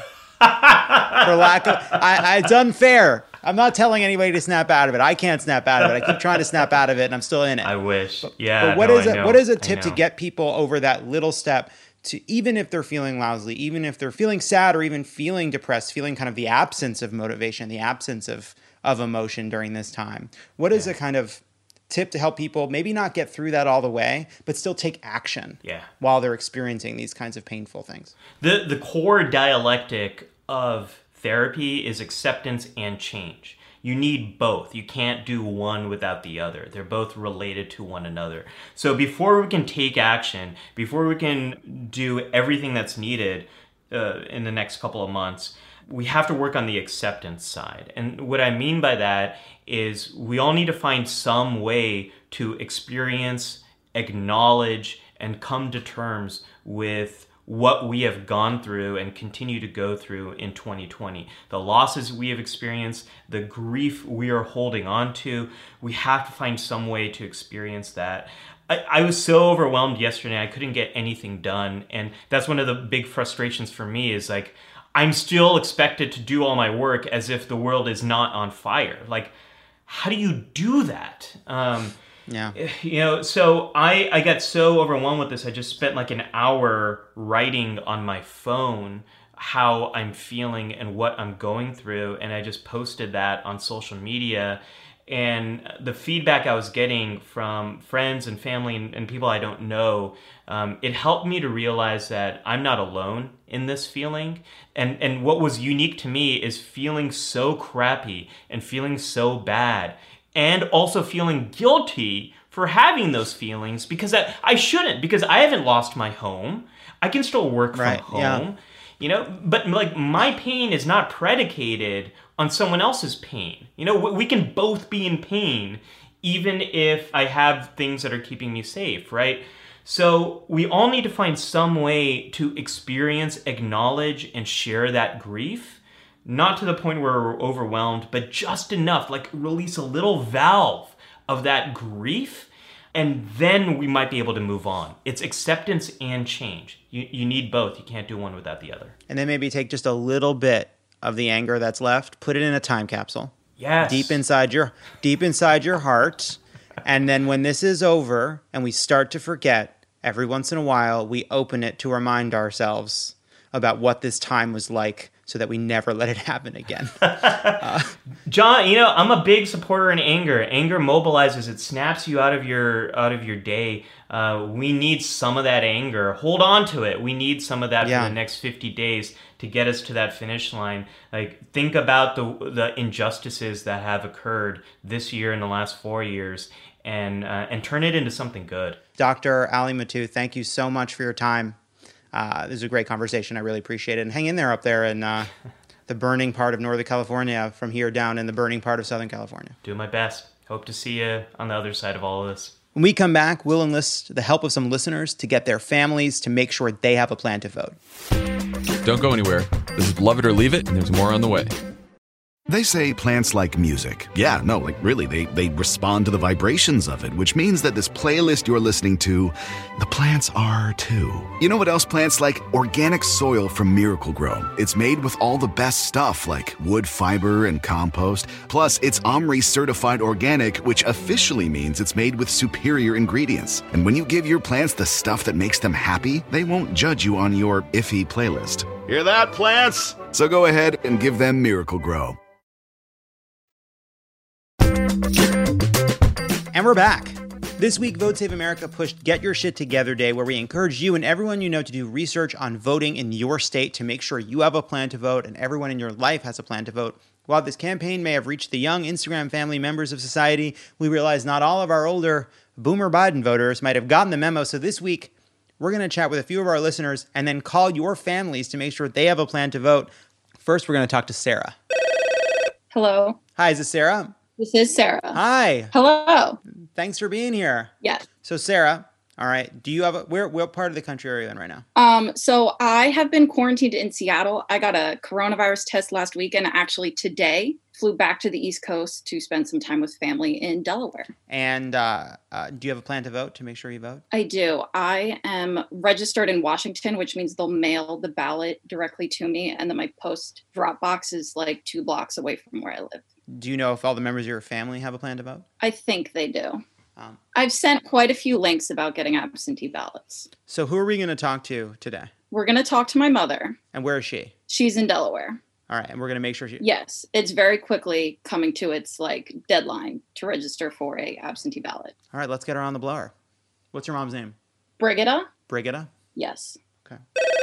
for lack of, I, I, it's unfair. I'm not telling anybody to snap out of it. I can't snap out of it. I keep trying to snap out of it, and I'm still in it. I wish. But, yeah. But what no, is I a, know. what is a tip I to know. get people over that little step to, even if they're feeling lousy, even if they're feeling sad or even feeling depressed, feeling kind of the absence of motivation, the absence of, of emotion during this time? What is Yeah. a kind of tip to help people maybe not get through that all the way, but still take action Yeah. while they're experiencing these kinds of painful things? The the core dialectic of therapy is acceptance and change. You need both. You can't do one without the other. They're both related to one another. So before we can take action, before we can do everything that's needed uh, in the next couple of months, we have to work on the acceptance side. And what I mean by that is we all need to find some way to experience, acknowledge, and come to terms with what we have gone through and continue to go through in twenty twenty. The losses we have experienced, the grief we are holding on to, we have to find some way to experience that. I, I was so overwhelmed yesterday, I couldn't get anything done. And that's one of the big frustrations for me is like, I'm still expected to do all my work as if the world is not on fire. Like, how do you do that? Um, Yeah. You know, so I, I got so overwhelmed with this. I just spent like an hour writing on my phone how I'm feeling and what I'm going through. And I just posted that on social media. And the feedback I was getting from friends and family and, and people I don't know, um, it helped me to realize that I'm not alone in this feeling. And, and what was unique to me is feeling so crappy and feeling so bad, and also feeling guilty for having those feelings because I, I shouldn't, because I haven't lost my home. I can still work from Right, home, yeah. you know, but like my pain is not predicated on someone else's pain. You know, we, we can both be in pain, even if I have things that are keeping me safe, right? So we all need to find some way to experience, acknowledge, and share that grief. Not to the point where we're overwhelmed, but just enough, like release a little valve of that grief, and then we might be able to move on. It's acceptance and change. You, you need both. You can't do one without the other. And then maybe take just a little bit of the anger that's left, put it in a time capsule. Yes. Deep inside your deep inside your heart. And then when this is over and we start to forget, every once in a while we open it to remind ourselves about what this time was like, so that we never let it happen again. uh, John, you know, I'm a big supporter in anger. Anger mobilizes. It snaps you out of your out of your day. Uh, we need some of that anger. Hold on to it. We need some of that Yeah. for the next fifty days to get us to that finish line. Like, think about the the injustices that have occurred this year and the last four years, and uh, and turn it into something good. Doctor Ali Mattu, thank you so much for your time. Uh, this was a great conversation. I really appreciate it. And hang in there up there in uh, the burning part of Northern California, from here down in the burning part of Southern California. Do my best. Hope to see you on the other side of all of this. When we come back, we'll enlist the help of some listeners to get their families to make sure they have a plan to vote. Don't go anywhere. This is Love It or Leave It, and there's more on the way. They say plants like music. Yeah, no, like really, they, they respond to the vibrations of it, which means that this playlist you're listening to, the plants are too. You know what else plants like? Organic soil from Miracle Grow. It's made with all the best stuff like wood fiber and compost. Plus, it's OMRI certified organic, which officially means it's made with superior ingredients. And when you give your plants the stuff that makes them happy, they won't judge you on your iffy playlist. Hear that, plants? So go ahead and give them Miracle Grow. And we're back. This week, Vote Save America pushed Get Your Shit Together Day, where we encourage you and everyone you know to do research on voting in your state to make sure you have a plan to vote and everyone in your life has a plan to vote. While this campaign may have reached the young Instagram family members of society, we realize not all of our older Boomer Biden voters might have gotten the memo. So this week, we're going to chat with a few of our listeners and then call your families to make sure they have a plan to vote. First, we're going to talk to Sarah. Hello. Hi, is this Sarah? This is Sarah. Hi. Hello. Thanks for being here. Yes. So Sarah, All right. Do you have a, where, what part of the country are you in right now? Um, so I have been quarantined in Seattle. I got a coronavirus test last week and actually today flew back to the East Coast to spend some time with family in Delaware. And uh, uh, do you have a plan to vote, to make sure you vote? I do. I am registered in Washington, which means they'll mail the ballot directly to me. And then my post drop box is like two blocks away from where I live. Do you know if all the members of your family have a plan to vote? I think they do. Um, I've sent quite a few links about getting absentee ballots. So who are we going to talk to today? We're going to talk to my mother. And where is she? She's in Delaware. All right. And we're going to make sure she... Yes. It's very quickly coming to its like deadline to register for a absentee ballot. All right. Let's get her on the blower. What's your mom's name? Brigida? Brigida? Yes. Okay.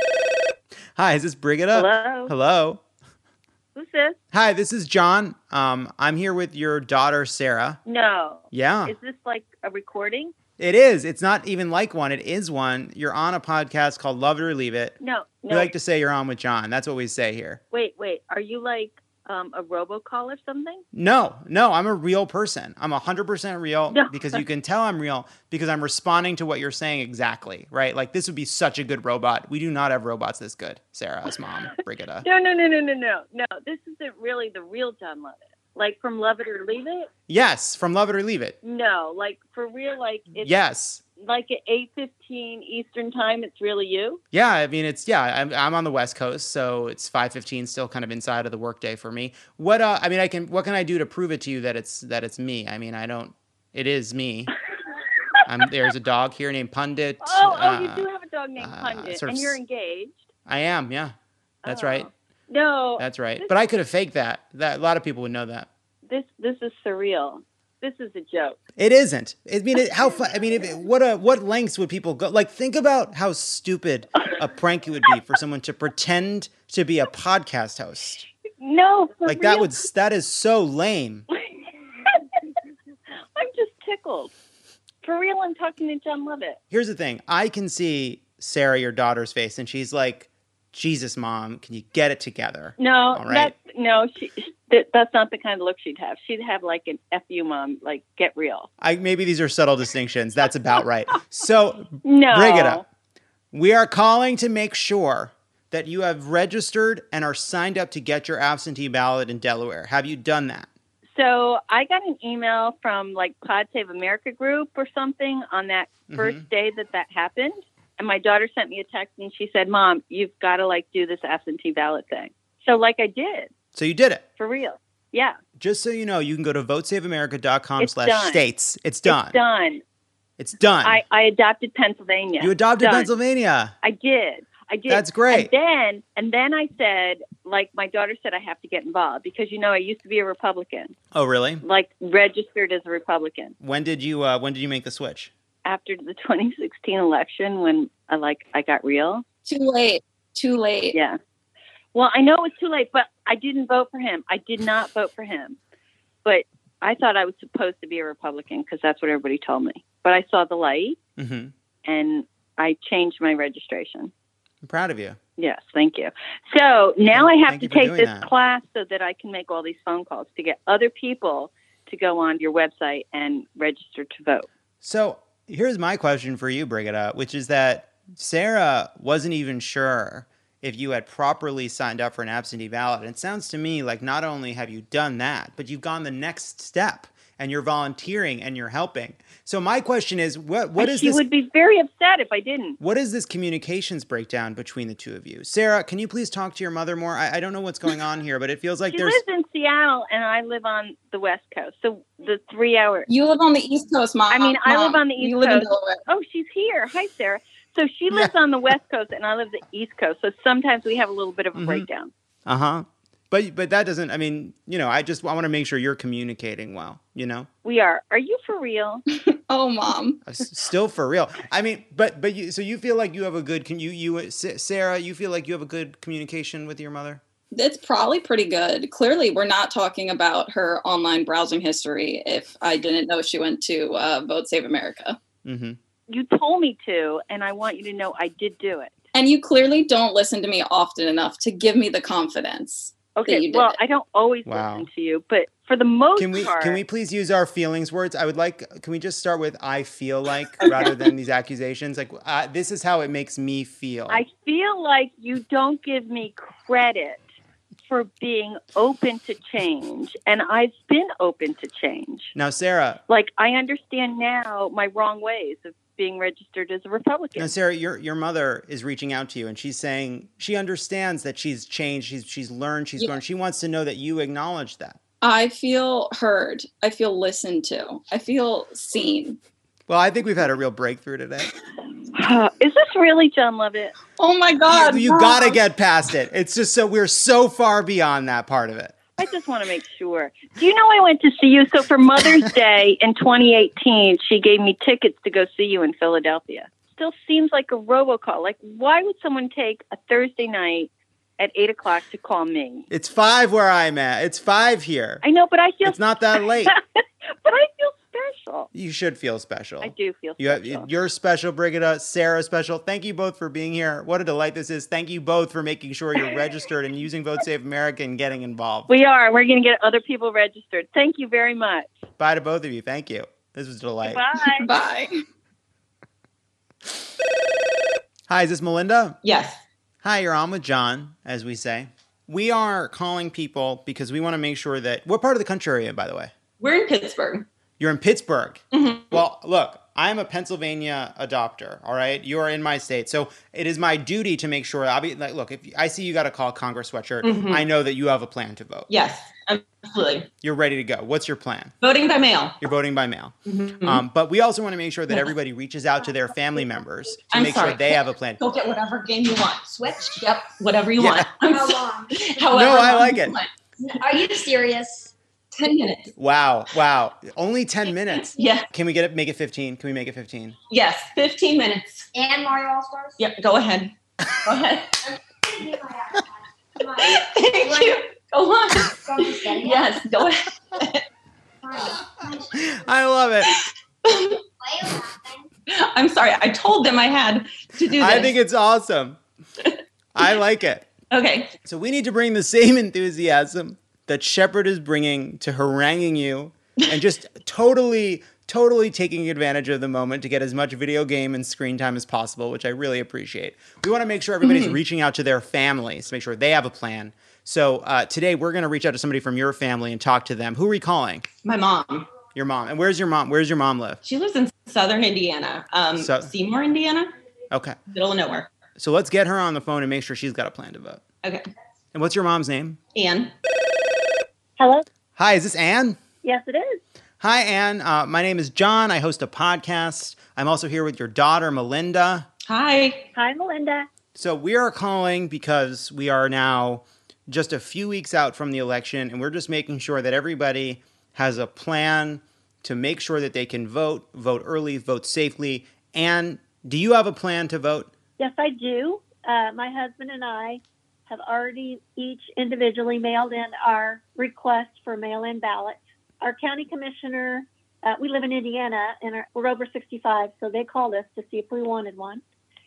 Hi, is this Brigida? Hello. Hello. Who's this? Hi, this is John. Um, I'm here with your daughter, Sarah. No. Yeah. Is this like a recording? It is. It's not even like one. It is one. You're on a podcast called Love It or Leave It. No. No. We like to say you're on with John. That's what we say here. Wait, wait. Are you like um, a robocall or something? No, no, I'm a real person. I'm one hundred percent real No. because you can tell I'm real because I'm responding to what you're saying exactly, right? Like this would be such a good robot. We do not have robots this good. Sarah's mom, Brigida. No, no, no, no, no, no. No, this isn't really the real John Lovett. Like from Love It or Leave It? Yes, from Love It or Leave It. No, like for real, like it's Yes. like at eight fifteen Eastern time, it's really you? Yeah, I mean, it's, yeah, I'm, I'm on the West Coast, so it's five fifteen, still kind of inside of the workday for me. What, uh, I mean, I can, what can I do to prove it to you that it's, that it's me? I mean, I don't, it is me. I'm, there's a dog here named Pundit. Oh, oh, uh, you do have a dog named uh, Pundit, sort of and you're s- engaged? I am, yeah. That's Oh. right. No. That's right. This, But I could have faked that. That a lot of people would know that. this this is surreal. This is a joke. It isn't. I mean, it, how fun? I mean, if, what a what lengths would people go? Like, think about how stupid a prank it would be for someone to pretend to be a podcast host. No, for Like real. that would that is so lame. I'm just tickled. For real, I'm talking to John Lovett. Here's the thing: I can see Sarah, your daughter's face, and she's like, "Jesus, Mom, can you get it together?" No, All right. that's no. She, that, that's not the kind of look she'd have. She'd have like an "F you, Mom," like get real. I maybe these are subtle distinctions. That's about right. So, No. Brigida, we are calling to make sure that you have registered and are signed up to get your absentee ballot in Delaware. Have you done that? So I got an email from like Pod Save America group or something on that first Mhm. day that that happened. And my daughter sent me a text and she said, "Mom, you've got to like do this absentee ballot thing." So like I did, So you did it. for real. Yeah. Just so you know, you can go to vote save america dot com It's slash done. states. It's done. It's done. It's done. I, I adopted Pennsylvania. You adopted Done. Pennsylvania. I did. I did. That's great. And then, and then I said, like, my daughter said, I have to get involved because, you know, I used to be a Republican, Oh, really? like registered as a Republican. When did you uh, when did you make the switch? After the twenty sixteen election, when I like I got real. Too late. Too late. Yeah. Well, I know it was too late, but I didn't vote for him. I did not vote for him. But I thought I was supposed to be a Republican because that's what everybody told me. But I saw the light Mm-hmm. and I changed my registration. I'm proud of you. Yes, thank you. So now I have Thank to you for take doing this that. class so that I can make all these phone calls to get other people to go on your website and register to vote. So here's my question for you, Brigida, which is that Sarah wasn't even sure if you had properly signed up for an absentee ballot. And it sounds to me like not only have you done that, but you've gone the next step and you're volunteering and you're helping. So my question is, what what is she this? would be very upset if I didn't. What is this communications breakdown between the two of you? Sarah, can you please talk to your mother more? I, I don't know what's going on here, but it feels like She there's... lives in Seattle and I live on the West Coast. So the three hours. You live on the East Coast, Mom. I mean, I Mom, live on the East you live Coast. in Delaware. Oh, she's here. Hi, Sarah. So she lives on the West Coast and I live the East Coast. So sometimes we have a little bit of a Mhm. breakdown. Uh-huh. But but that doesn't, I mean, you know, I just, I want to make sure you're communicating well, you know? We are. Are you for real? Oh, Mom. Uh, s- Still for real. I mean, but but you, so you feel like you have a good, can you, you, S- Sarah, you feel like you have a good communication with your mother? It's probably pretty good. Clearly, we're not talking about her online browsing history if I didn't know she went to uh, Vote Save America. Mm-hmm. You told me to, and I want you to know I did do it. And you clearly don't listen to me often enough to give me the confidence. Okay, you did well, it. I don't always Wow. listen to you, but for the most Can we part, can we please use our feelings words? I would like. Can we just start with "I feel like" rather than these accusations? Like uh, this is how it makes me feel. I feel like you don't give me credit for being open to change, and I've been open to change. Now, Sarah. Like, I understand now my wrong ways of being registered as a Republican. Now, Sarah, your your mother is reaching out to you, and she's saying she understands that she's changed, she's she's learned, she's Yeah. grown. She wants to know that you acknowledge that. I feel heard. I feel listened to. I feel seen. Well, I think we've had a real breakthrough today. Is this really John Lovett? Oh my God! You, you Mom. gotta get past it. It's just so we're so far beyond that part of it. I just want to make sure. Do you know I went to see you? So for Mother's Day in twenty eighteen, she gave me tickets to go see you in Philadelphia. Still seems like a robocall. Like, why would someone take a Thursday night at eight o'clock to call me? It's five where I'm at. It's five here. I know, but I feel It's not that late. but I feel special. You should feel special. I do feel You have, special. you're special, Brigida. Sarah, special. Thank you both for being here. What a delight this is. Thank you both for making sure you're registered and using Vote Save America and getting involved. We are. We're going to get other people registered. Thank you very much. Bye to both of you. Thank you. This was a delight. Bye. Bye. Hi, is this Melinda? Yes. Hi, you're on with John, as we say. We are calling people because we want to make sure that... What part of the country are you in, by the way? We're in Pittsburgh. You're in Pittsburgh. Mm-hmm. Well, look, I'm a Pennsylvania adopter, all right? You are in my state. So it is my duty to make sure... I'll be, like, look, if I see you got a call Congress sweatshirt, Mhm. I know that you have a plan to vote. Yes, absolutely. You're ready to go. What's your plan? Voting by mail. You're voting by mail. Mhm. Um, but we also want to make sure that everybody reaches out to their family members to I'm make sorry. sure they have a plan. Go get whatever game you want. Switch? Yep, whatever you Yeah. want. How long? However No, I long like you it. want. Are you serious? ten minutes. Wow, wow. Only ten minutes. Yeah. Can we get it make it fifteen? Can we make it fifteen? Yes, fifteen minutes. And Mario All Stars? Yep, go ahead. Go ahead. Thank Thank you. Go on. you. Yes, go ahead. I love it. I'm sorry. I told them I had to do this. I think it's awesome. I like it. Okay. So we need to bring the same enthusiasm that Shepard is bringing to haranguing you and just totally, totally taking advantage of the moment to get as much video game and screen time as possible, which I really appreciate. We want to make sure everybody's Mhm. reaching out to their families to make sure they have a plan. So uh, today we're going to reach out to somebody from your family and talk to them. Who are we calling? My mom. Your mom. And where's your mom? Where's your mom live? She lives in southern Indiana, um, So- Seymour, Indiana, Okay. middle of nowhere. So let's get her on the phone and make sure she's got a plan to vote. Okay. And what's your mom's name? Ann. Hello? Hi, is this Ann? Yes, it is. Hi, Ann. Uh, my name is John. I host a podcast. I'm also here with your daughter, Melinda. Hi. Hi, Melinda. So we are calling because we are now just a few weeks out from the election, and we're just making sure that everybody has a plan to make sure that they can vote, vote early, vote safely. Ann, do you have a plan to vote? Yes, I do. Uh, my husband and I have already each individually mailed in our request for mail-in ballots. Our county commissioner, uh, we live in Indiana, and our, we're over sixty-five, so they called us to see if we wanted one.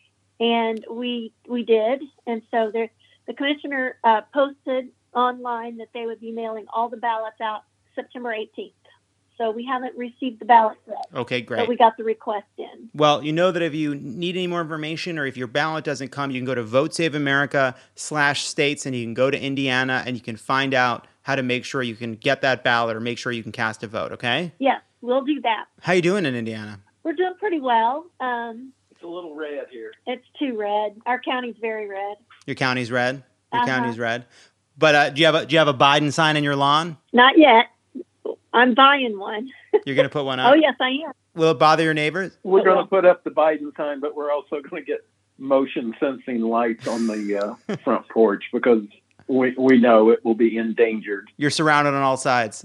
And we we did. And so there, the commissioner uh, posted online that they would be mailing all the ballots out September eighteenth. So we haven't received the ballots yet. Okay, great. But we got the request in. Well, you know that if you need any more information or if your ballot doesn't come, you can go to Vote Save America slash states and you can go to Indiana and you can find out how to make sure you can get that ballot or make sure you can cast a vote, okay? Yes, we'll do that. How you doing in Indiana? We're doing pretty well. Um, It's a little red here. it's too red. Our county's very red. Your county's red? Your Uh-huh. county's red. But uh, do you have a do you have a Biden sign in your lawn? Not yet. I'm buying one. You're going to put one up? Oh, yes, I am. Will it bother your neighbors? We're going to put up the Biden sign, but we're also going to get motion sensing lights on the uh, front porch because we we know it will be endangered. You're surrounded on all sides.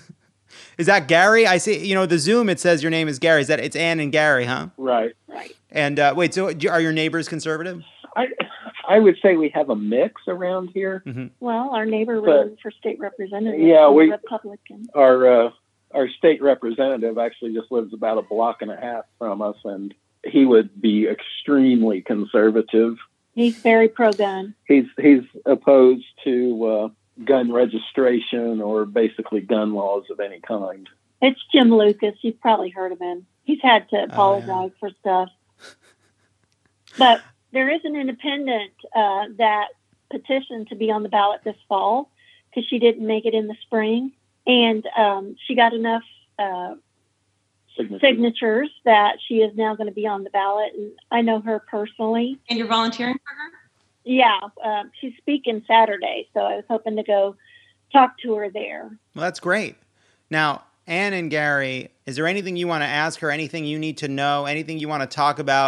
Is that Gary? I see, you know, the Zoom, it says your name is Gary. Is that, it's Ann and Gary, huh? Right. Right. And uh, wait, so do- are your neighbors conservative? I I would say we have a mix around here. Mm-hmm. Well, our neighbor But- running for state representative Yeah, is we- Republican. Our uh, our state representative actually just lives about a block and a half from us, and he would be extremely conservative. He's very pro-gun. He's he's opposed to uh, gun registration or basically gun laws of any kind. It's Jim Lucas. You've probably heard of him. He's had to apologize Oh, yeah. for stuff. But there is an independent uh, that petitioned to be on the ballot this fall because she didn't make it in the spring. And um, she got enough uh, Signatures. signatures that she is now going to be on the ballot. And I know her personally. And you're volunteering for her? Yeah, uh, she's speaking Saturday, so I was hoping to go talk to her there. Well, that's great. Now, Ann and Gary, is there anything you want to ask her? Anything you need to know? Anything you want to talk about?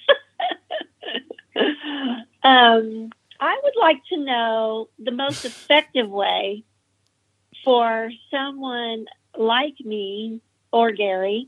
um, I would like to know the most effective way for someone like me or Gary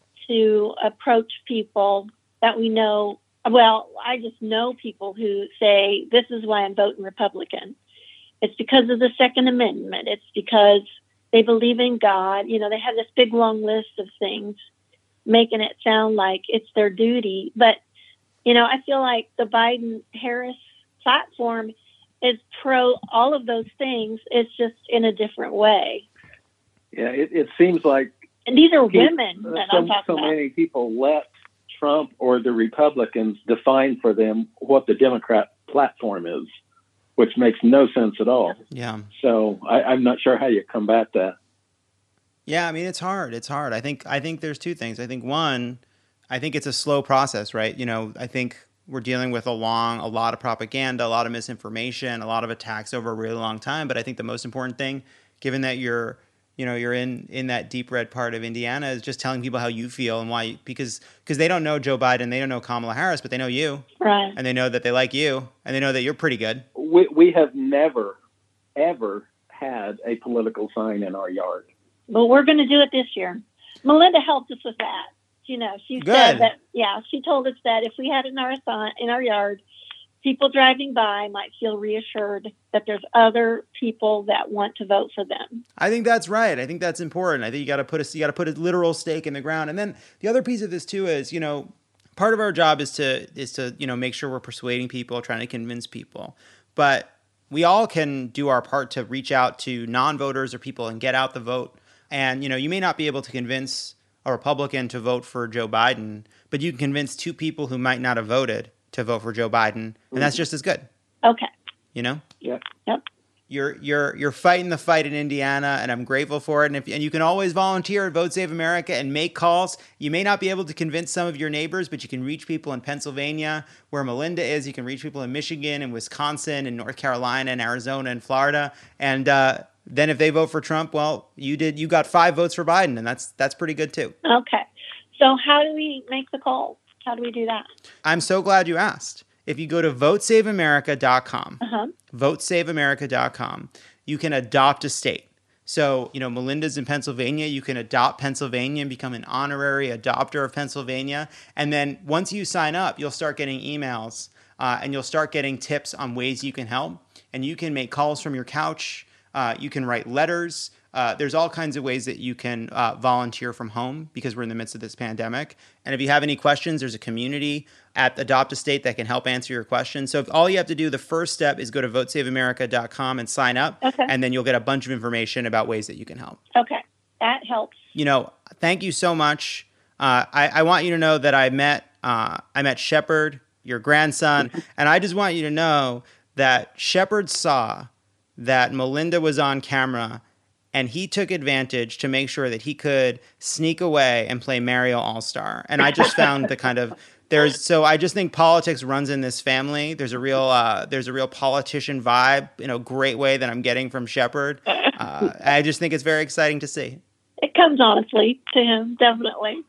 to approach people that we know. Well, I just know people who say, this is why I'm voting Republican. It's because of the Second Amendment. It's because they believe in God. You know, they have this big, long list of things, making it sound like it's their duty. But, you know, I feel like the Biden-Harris platform is pro all of those things. It's just in a different way. Yeah, it, it seems like And these are He- women that so, I'm talking so about. many people let Trump or the Republicans define for them what the Democrat platform is, which makes no sense at all. Yeah. So I, I'm not sure how you combat that. Yeah, I mean, it's hard. It's hard. I think I think there's two things. I think one, I think it's a slow process, right? You know, I think we're dealing with a long, a lot of propaganda, a lot of misinformation, a lot of attacks over a really long time. But I think the most important thing, given that you're, you know, you're in, in that deep red part of Indiana, is just telling people how you feel and why, because because they don't know Joe Biden, they don't know Kamala Harris, but they know you. Right. And they know that they like you, and they know that you're pretty good. We, we have never, ever had a political sign in our yard. But we're going to do it this year. Melinda helped us with that. You know, she Good. said that, yeah, she told us that if we had it in our, sign- in our yard, people driving by might feel reassured that there's other people that want to vote for them. I think that's right. I think that's important. I think you got to put a you got to put a literal stake in the ground. And then the other piece of this too is, you know, part of our job is to is to, you know, make sure we're persuading people, trying to convince people. But we all can do our part to reach out to non-voters or people and get out the vote. And, you know, you may not be able to convince a Republican to vote for Joe Biden, but you can convince two people who might not have voted to vote for Joe Biden, and that's just as good. Okay. You know? Yeah. Yep. You're you're you're fighting the fight in Indiana, and I'm grateful for it. And if and you can always volunteer at Vote Save America and make calls. You may not be able to convince some of your neighbors, but you can reach people in Pennsylvania, where Melinda is. You can reach people in Michigan and Wisconsin and North Carolina and Arizona and Florida. And uh, then if they vote for Trump, well, you did you got five votes for Biden, and that's that's pretty good too. Okay. So how do we make the call? How do we do that? I'm so glad you asked. If you go to vote save america dot com, Uh-huh. vote save america dot com, you can adopt a state. So, you know, Melinda's in Pennsylvania. You can adopt Pennsylvania and become an honorary adopter of Pennsylvania. And then once you sign up, you'll start getting emails uh, and you'll start getting tips on ways you can help. And you can make calls from your couch. Uh, you can write letters. Uh, there's all kinds of ways that you can uh, volunteer from home because we're in the midst of this pandemic. And if you have any questions, there's a community at Adopt a State that can help answer your questions. So if all you have to do, the first step is go to vote save america dot com and sign up. Okay. And then you'll get a bunch of information about ways that you can help. Okay. That helps. You know, thank you so much. Uh, I, I want you to know that I met uh, I met Shepard, your grandson, and I just want you to know that Shepard saw that Melinda was on camera, and he took advantage to make sure that he could sneak away and play Mario All-Star. And I just found the kind of there's so I just think politics runs in this family. There's a real uh, there's a real politician vibe in a great way that I'm getting from Shepard. Uh, I just think it's very exciting to see. It comes honestly to him, definitely.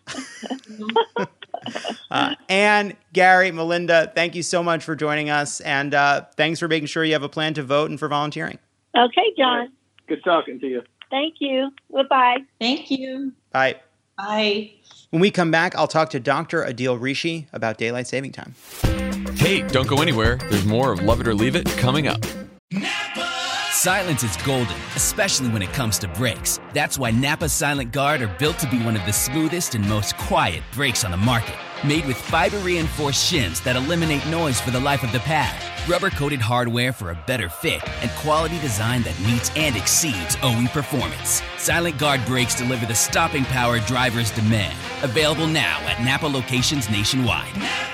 Uh, Ann, Gary, Melinda, thank you so much for joining us. And uh, thanks for making sure you have a plan to vote and for volunteering. Okay, John. Good talking to you. Thank you. Goodbye. Thank you. Bye. Bye. When we come back, I'll talk to Doctor Adil Rishi about daylight saving time. Hey, don't go anywhere. There's more of Love It or Leave It coming up. Silence is golden, especially when it comes to brakes. That's why Napa Silent Guard are built to be one of the smoothest and most quiet brakes on the market. Made with fiber-reinforced shims that eliminate noise for the life of the pad. Rubber-coated hardware for a better fit and quality design that meets and exceeds O E performance. Silent Guard brakes deliver the stopping power drivers demand. Available now at Napa locations nationwide.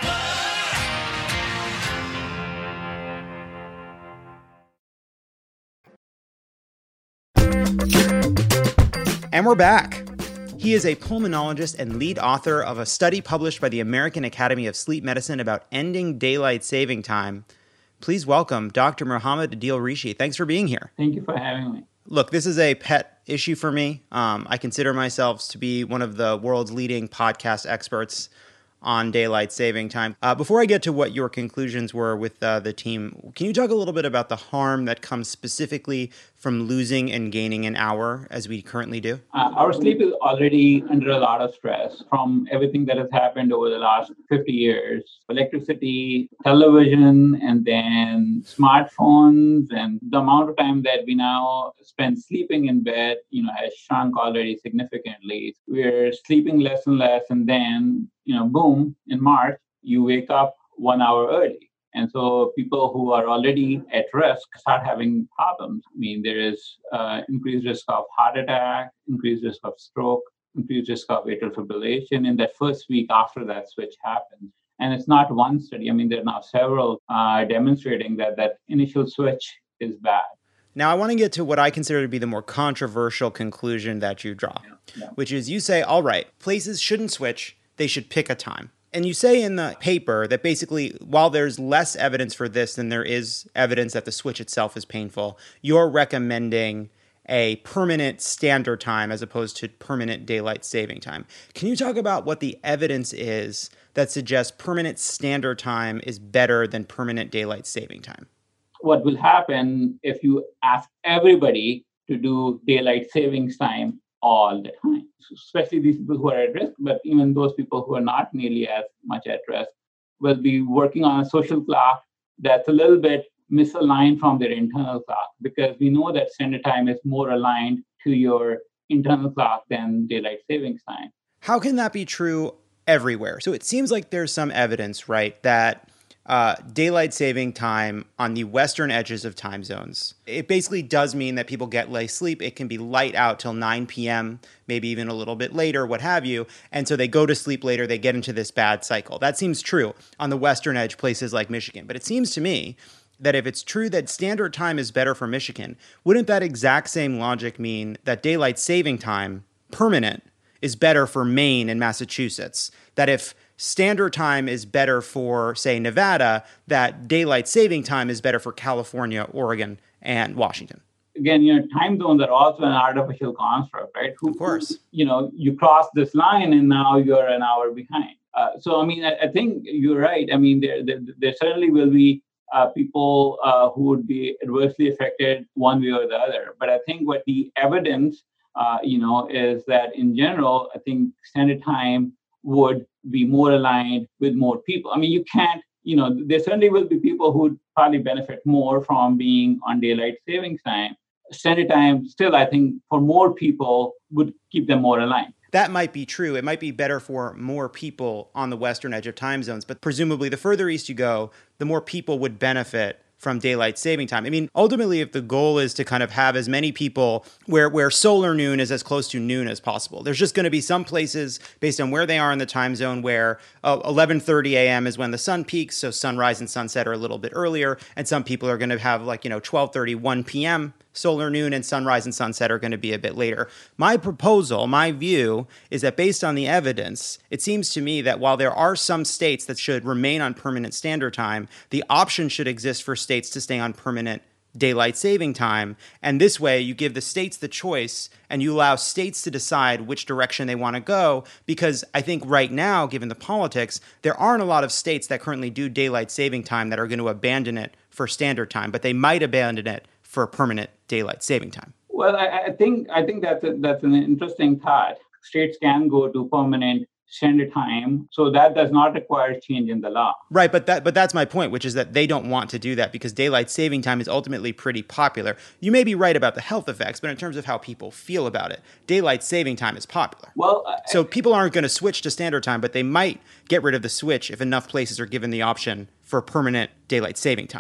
And we're back. He is a pulmonologist and lead author of a study published by the American Academy of Sleep Medicine about ending daylight saving time. Please welcome Doctor Mohammad Adil Rishi. Thanks for being here. Thank you for having me. Look, this is a pet issue for me. Um, I consider myself to be one of the world's leading podcast experts on daylight saving time. Uh, before I get to what your conclusions were with uh, the team, can you talk a little bit about the harm that comes specifically from losing and gaining an hour as we currently do? Uh, our sleep is already under a lot of stress from everything that has happened over the last fifty years. Electricity, television, and then smartphones, and the amount of time that we now spend sleeping in bed, you know, has shrunk already significantly. We're sleeping less and less, and then, you know, boom, in March, you wake up one hour early. And so people who are already at risk start having problems. I mean, there is uh, increased risk of heart attack, increased risk of stroke, increased risk of atrial fibrillation in that first week after that switch happens. And it's not one study. I mean, there are now several uh, demonstrating that that initial switch is bad. Now, I want to get to what I consider to be the more controversial conclusion that you draw, yeah, yeah. which is you say, all right, places shouldn't switch. They should pick a time. And you say in the paper that basically, while there's less evidence for this than there is evidence that the switch itself is painful, you're recommending a permanent standard time as opposed to permanent daylight saving time. Can you talk about what the evidence is that suggests permanent standard time is better than permanent daylight saving time? What will happen if you ask everybody to do daylight savings time all the time, especially these people who are at risk, but even those people who are not nearly as much at risk will be working on a social clock that's a little bit misaligned from their internal clock, because we know that standard time is more aligned to your internal clock than daylight savings time. How can that be true everywhere? So it seems like there's some evidence, right, that Uh, daylight saving time on the western edges of time zones. It basically does mean that people get less sleep. It can be light out till nine p.m., maybe even a little bit later, what have you. And so they go to sleep later, they get into this bad cycle. That seems true on the western edge, places like Michigan. But it seems to me that if it's true that standard time is better for Michigan, wouldn't that exact same logic mean that daylight saving time, permanent, is better for Maine and Massachusetts? That if standard time is better for, say, Nevada, that daylight saving time is better for California, Oregon, and Washington? Again, you know, time zones are also an artificial construct, right? Who, of course. Who, you know, you cross this line and now you're an hour behind. Uh, so, I mean, I, I think you're right. I mean, there, there, there certainly will be uh, people uh, who would be adversely affected one way or the other. But I think what the evidence, uh, you know, is that in general, I think standard time would be more aligned with more people. I mean, you can't, you know, there certainly will be people who would probably benefit more from being on daylight savings time. Standard time still, I think, for more people would keep them more aligned. That might be true. It might be better for more people on the western edge of time zones. But presumably, the further east you go, the more people would benefit from daylight saving time. I mean, ultimately, if the goal is to kind of have as many people where, where solar noon is as close to noon as possible, there's just going to be some places based on where they are in the time zone where uh, eleven thirty a.m. is when the sun peaks, so sunrise and sunset are a little bit earlier, and some people are going to have like, you know, twelve thirty, one p.m. solar noon, and sunrise and sunset are going to be a bit later. My proposal, my view, is that based on the evidence, it seems to me that while there are some states that should remain on permanent standard time, the option should exist for states to stay on permanent daylight saving time. And this way, you give the states the choice and you allow states to decide which direction they want to go. Because I think right now, given the politics, there aren't a lot of states that currently do daylight saving time that are going to abandon it for standard time, but they might abandon it for permanent daylight saving time. Well, I, I think I think that's a, that's an interesting thought. States can go to permanent standard time, so that does not require change in the law. Right, but that but that's my point, which is that they don't want to do that because daylight saving time is ultimately pretty popular. You may be right about the health effects, but in terms of how people feel about it, daylight saving time is popular. Well, uh, so people aren't going to switch to standard time, but they might get rid of the switch if enough places are given the option for permanent daylight saving time.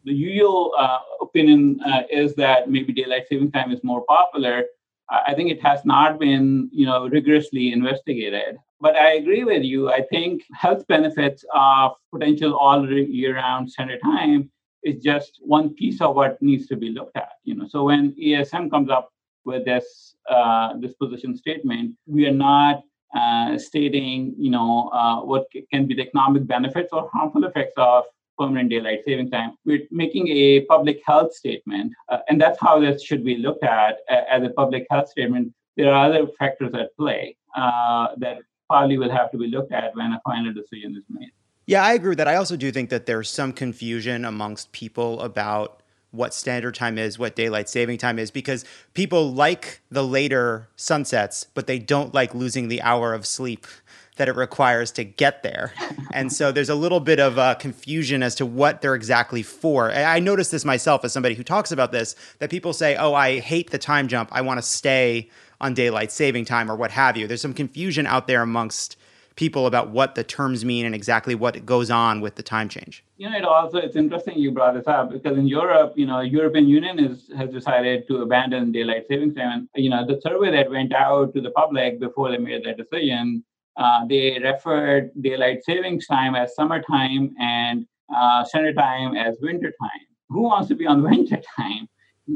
the usual uh, opinion uh, is that maybe daylight saving time is more popular. I think it has not been, you know, rigorously investigated. But I agree with you. I think health benefits of potential all year-round standard time is just one piece of what needs to be looked at. You know, so when E S M comes up with this uh, this position statement, we are not uh, stating, you know, uh, what can be the economic benefits or harmful effects of permanent daylight saving time. We're making a public health statement, uh, and that's how this should be looked at uh, as a public health statement. There are other factors at play uh, that probably will have to be looked at when a final decision is made. Yeah, I agree with that. I also do think that there's some confusion amongst people about what standard time is, what daylight saving time is, because people like the later sunsets, but they don't like losing the hour of sleep that it requires to get there. And so there's a little bit of uh, confusion as to what they're exactly for. I noticed this myself as somebody who talks about this, that people say, oh, I hate the time jump. I want to stay on daylight saving time or what have you. There's some confusion out there amongst people about what the terms mean and exactly what goes on with the time change. You know, it also, it's interesting you brought this up because in Europe, you know, European Union is, has decided to abandon daylight saving time. And, you know, the survey that went out to the public before they made that decision, uh, they referred daylight savings time as summertime and uh, standard time as winter time. Who wants to be on winter time?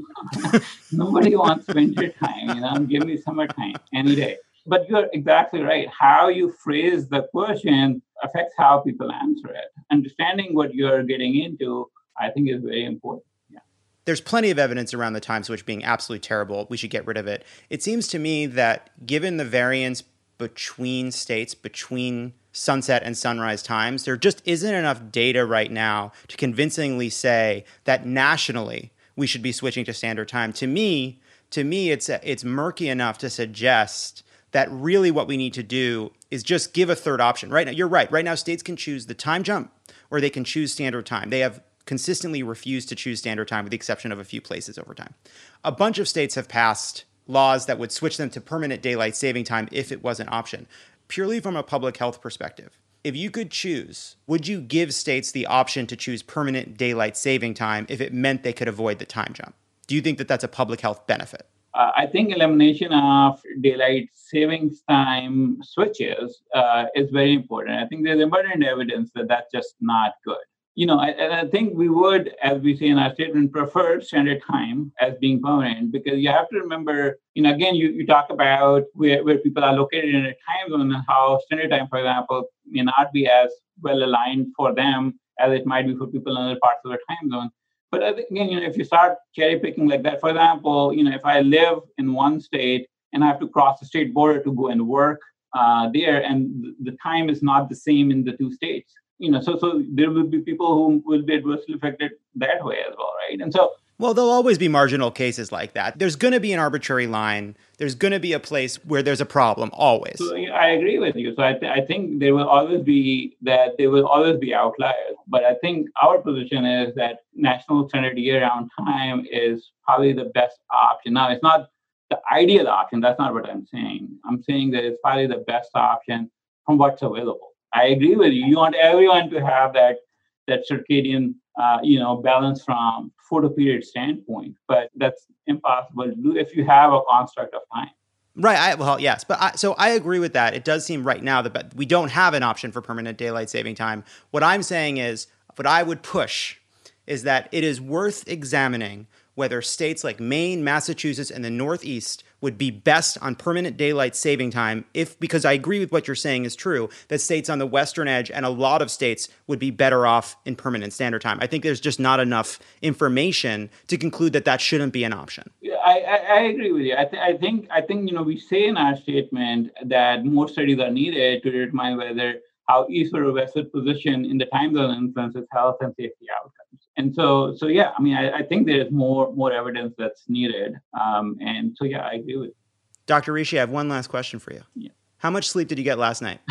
Nobody wants winter time, you know, give me summertime any day. But you're exactly right. How you phrase the question affects how people answer it. Understanding what you're getting into, I think, is very important. Yeah. There's plenty of evidence around the time switch being absolutely terrible. We should get rid of it. It seems to me that given the variance between states, between sunset and sunrise times, there just isn't enough data right now to convincingly say that nationally we should be switching to standard time. To me, to me, it's it's murky enough to suggest that really what we need to do is just give a third option. Right now, you're right. Right now, states can choose the time jump or they can choose standard time. They have consistently refused to choose standard time with the exception of a few places over time. A bunch of states have passed laws that would switch them to permanent daylight saving time if it was an option. Purely from a public health perspective, if you could choose, would you give states the option to choose permanent daylight saving time if it meant they could avoid the time jump? Do you think that that's a public health benefit? Uh, I think elimination of daylight savings time switches uh, is very important. I think there's abundant evidence that that's just not good. You know, I, and I think we would, as we say in our statement, prefer standard time as being permanent because you have to remember, you know, again, you, you talk about where, where people are located in a time zone and how standard time, for example, may not be as well aligned for them as it might be for people in other parts of the time zone. But again, you know, if you start cherry picking like that, for example, you know, if I live in one state and I have to cross the state border to go and work uh, there, and the time is not the same in the two states, you know, so so there will be people who will be adversely affected that way as well, right? And so, well, there'll always be marginal cases like that. There's going to be an arbitrary line. There's going to be a place where there's a problem, always. So, you know, I agree with you. So I, th- I think there will always be that there will always be outliers. But I think our position is that national standard year-round time is probably the best option. Now, it's not the ideal option. That's not what I'm saying. I'm saying that it's probably the best option from what's available. I agree with you. You want everyone to have that that circadian Uh, you know, balance from photo period standpoint, but that's impossible to do if you have a construct of time. Right. I, well, yes. But I, so I agree with that. It does seem right now that we don't have an option for permanent daylight saving time. What I'm saying is, what I would push is that it is worth examining whether states like Maine, Massachusetts, and the Northeast would be best on permanent daylight saving time if, because I agree with what you're saying is true, that states on the western edge and a lot of states would be better off in permanent standard time. I think there's just not enough information to conclude that that shouldn't be an option. Yeah, I, I, I agree with you. I, th- I think, I think, you know, we say in our statement that more studies are needed to determine whether how eastward or westward position in the time zone influences health and safety outcomes. And so, so yeah, I mean, I, I think there's more more evidence that's needed. Um, and so, yeah, I agree with you. Doctor Rishi, I have one last question for you. Yeah. How much sleep did you get last night?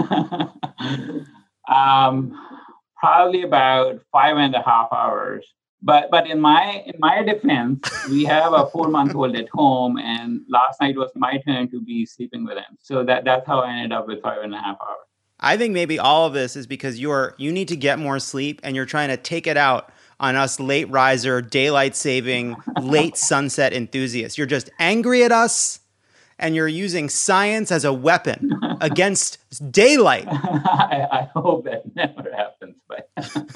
um, probably about five and a half hours. But but in my in my defense, we have a four month old at home, and last night was my turn to be sleeping with him. So that that's how I ended up with five and a half hours. I think maybe all of this is because you're you need to get more sleep and you're trying to take it out on us late riser, daylight saving, late sunset enthusiasts. You're just angry at us, and you're using science as a weapon against daylight. I, I hope that never happens. But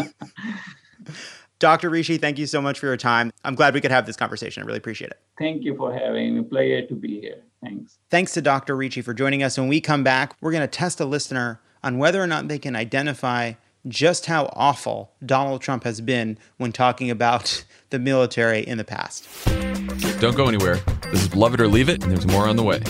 Doctor Rishi, thank you so much for your time. I'm glad we could have this conversation. I really appreciate it. Thank you for having me. Pleasure to be here. Thanks. Thanks to Doctor Rishi for joining us. When we come back, we're going to test a listener on whether or not they can identify just how awful Donald Trump has been when talking about the military in the past. Don't go anywhere. This is Love It or Leave It, and there's more on the way.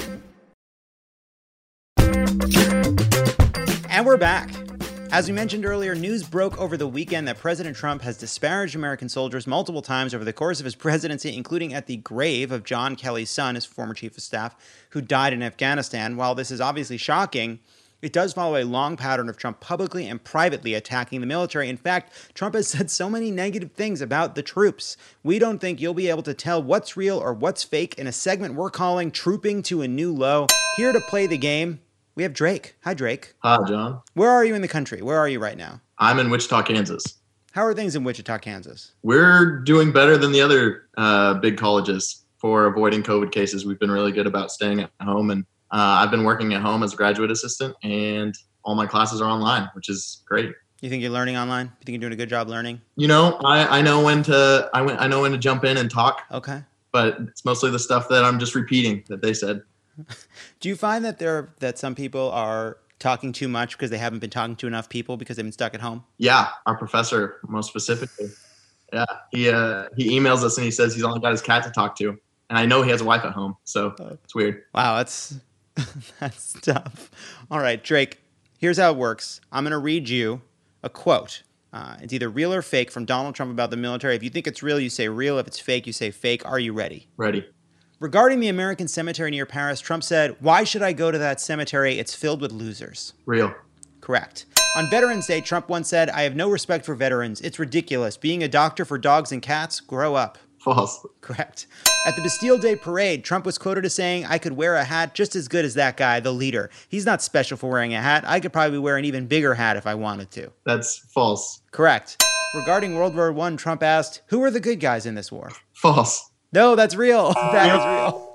And we're back. As we mentioned earlier, news broke over the weekend that President Trump has disparaged American soldiers multiple times over the course of his presidency, including at the grave of John Kelly's son, his former chief of staff, who died in Afghanistan. While this is obviously shocking, it does follow a long pattern of Trump publicly and privately attacking the military. In fact, Trump has said so many negative things about the troops. We don't think you'll be able to tell what's real or what's fake in a segment we're calling Trooping to a New Low. Here to play the game, we have Drake. Hi, Drake. Hi, John. Where are you in the country? Where are you right now? I'm in Wichita, Kansas. How are things in Wichita, Kansas? We're doing better than the other uh, big colleges for avoiding COVID cases. We've been really good about staying at home, and uh, I've been working at home as a graduate assistant, and all my classes are online, which is great. You think you're learning online? You think you're doing a good job learning? You know, I, I know when to I, went, I know when to jump in and talk. Okay. But it's mostly the stuff that I'm just repeating that they said. Do you find that there that some people are talking too much because they haven't been talking to enough people because they've been stuck at home? Yeah, our professor, most specifically. Yeah, he uh, he emails us and he says he's only got his cat to talk to, and I know he has a wife at home, so it's weird. Wow, that's that's tough. All right, Drake. Here's how it works. I'm going to read you a quote. Uh, it's either real or fake from Donald Trump about the military. If you think it's real, you say real. If it's fake, you say fake. Are you ready? Ready. Regarding the American cemetery near Paris, Trump said, "Why should I go to that cemetery? It's filled with losers." Real. Correct. On Veterans Day, Trump once said, "I have no respect for veterans. It's ridiculous. Being a doctor for dogs and cats, grow up." False. Correct. At the Bastille Day parade, Trump was quoted as saying, "I could wear a hat just as good as that guy, the leader. He's not special for wearing a hat. I could probably wear an even bigger hat if I wanted to." That's false. Correct. Regarding World War One, Trump asked, "Who are the good guys in this war?" False. No, that's real. That is real.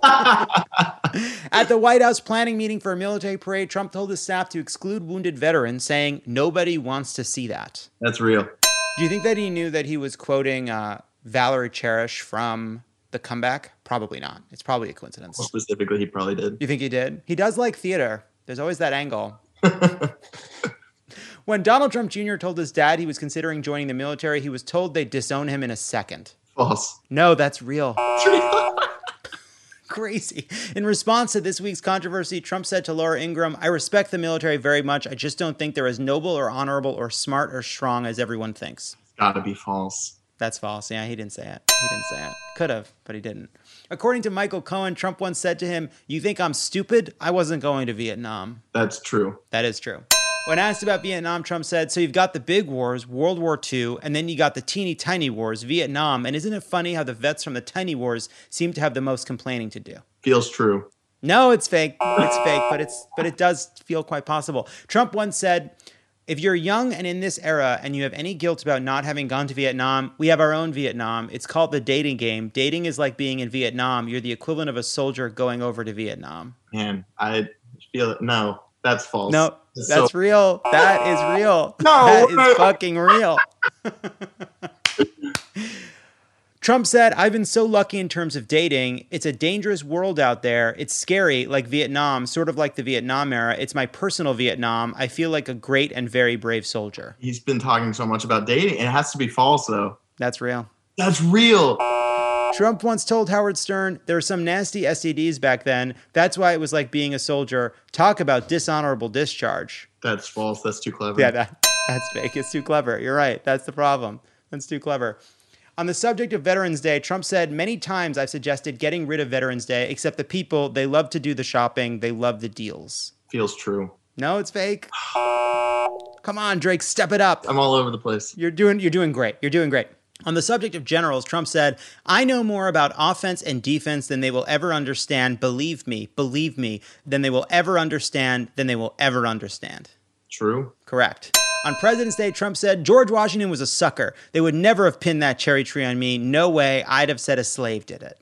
At the White House planning meeting for a military parade, Trump told his staff to exclude wounded veterans, saying, "Nobody wants to see that." That's real. Do you think that he knew that he was quoting uh, Valerie Cherish from The Comeback? Probably not. It's probably a coincidence. Well, specifically, he probably did. You think he did? He does like theater. There's always that angle. When Donald Trump Junior told his dad he was considering joining the military, he was told they'd disown him in a second. False. No, that's real. Crazy. In response to this week's controversy, Trump said to Laura Ingraham, "I respect the military very much. I just don't think they're as noble or honorable or smart or strong as everyone thinks." Gotta be false. That's false. Yeah, he didn't say it. He didn't say it. Could have, but he didn't. According to Michael Cohen, Trump once said to him, "You think I'm stupid? I wasn't going to Vietnam." That's true. That is true. When asked about Vietnam, Trump said, "So you've got the big wars, World War Two, and then you got the teeny tiny wars, Vietnam. And isn't it funny how the vets from the tiny wars seem to have the most complaining to do?" Feels true. No, it's fake. It's fake, but it's but it does feel quite possible. Trump once said, "If you're young and in this era and you have any guilt about not having gone to Vietnam, we have our own Vietnam. It's called the dating game. Dating is like being in Vietnam. You're the equivalent of a soldier going over to Vietnam." Man, I feel it. No, that's false. No, It's that's so- real. That is real. No, That no. is fucking real. Trump said, "I've been so lucky in terms of dating. It's a dangerous world out there. It's scary, like Vietnam, sort of like the Vietnam era. It's my personal Vietnam. I feel like a great and very brave soldier." He's been talking so much about dating. It has to be false, though. That's real. That's real. Trump once told Howard Stern, "There were some nasty S T Ds back then. That's why it was like being a soldier. Talk about dishonorable discharge." That's false. That's too clever. Yeah, that, that's fake. It's too clever. You're right. That's the problem. That's too clever. On the subject of Veterans Day, Trump said, "Many times I've suggested getting rid of Veterans Day, except the people, they love to do the shopping. They love the deals." Feels true. No, it's fake. Come on, Drake, step it up. I'm all over the place. You're doing, you're doing great. You're doing great. On the subject of generals, Trump said, "I know more about offense and defense than they will ever understand. Believe me, believe me, than they will ever understand, than they will ever understand." True. Correct. On President's Day, Trump said, George Washington was a sucker. They would never have pinned that cherry tree on me. No way. I'd have said a slave did it.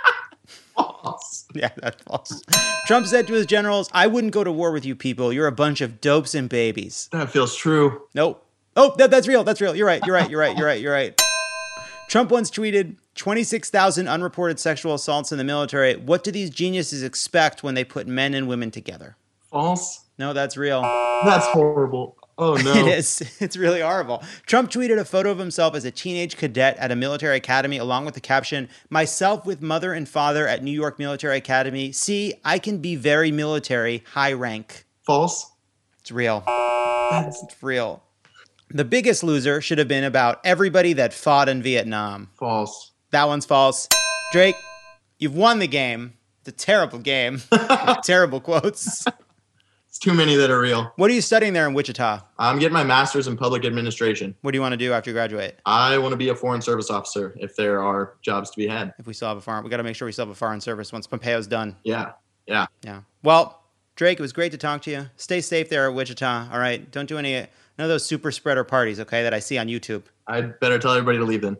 False. Yeah, that's false. Trump said to his generals, I wouldn't go to war with you people. You're a bunch of dopes and babies. That feels true. Nope. Oh, that, that's real. That's real. You're right. You're right. You're right. You're right. You're right. Trump once tweeted, twenty-six thousand unreported sexual assaults in the military. What do these geniuses expect when they put men and women together? False. No, that's real. That's horrible. Oh, no. It is. It's really horrible. Trump tweeted a photo of himself as a teenage cadet at a military academy along with the caption, myself with mother and father at New York Military Academy. See, I can be very military, high rank. False. It's real. It's real. The biggest loser should have been about everybody that fought in Vietnam. False. That one's false. Drake, you've won the game. It's a terrible game. Terrible quotes. It's too many that are real. What are you studying there in Wichita? I'm getting my master's in public administration. What do you want to do after you graduate? I want to be a foreign service officer if there are jobs to be had. If we still have a foreign, we got to make sure we still have a foreign service once Pompeo's done. Yeah, yeah. Yeah. Well, Drake, it was great to talk to you. Stay safe there at Wichita, all right? Don't do any, none of those super spreader parties, okay, that I see on YouTube. I'd better tell everybody to leave then.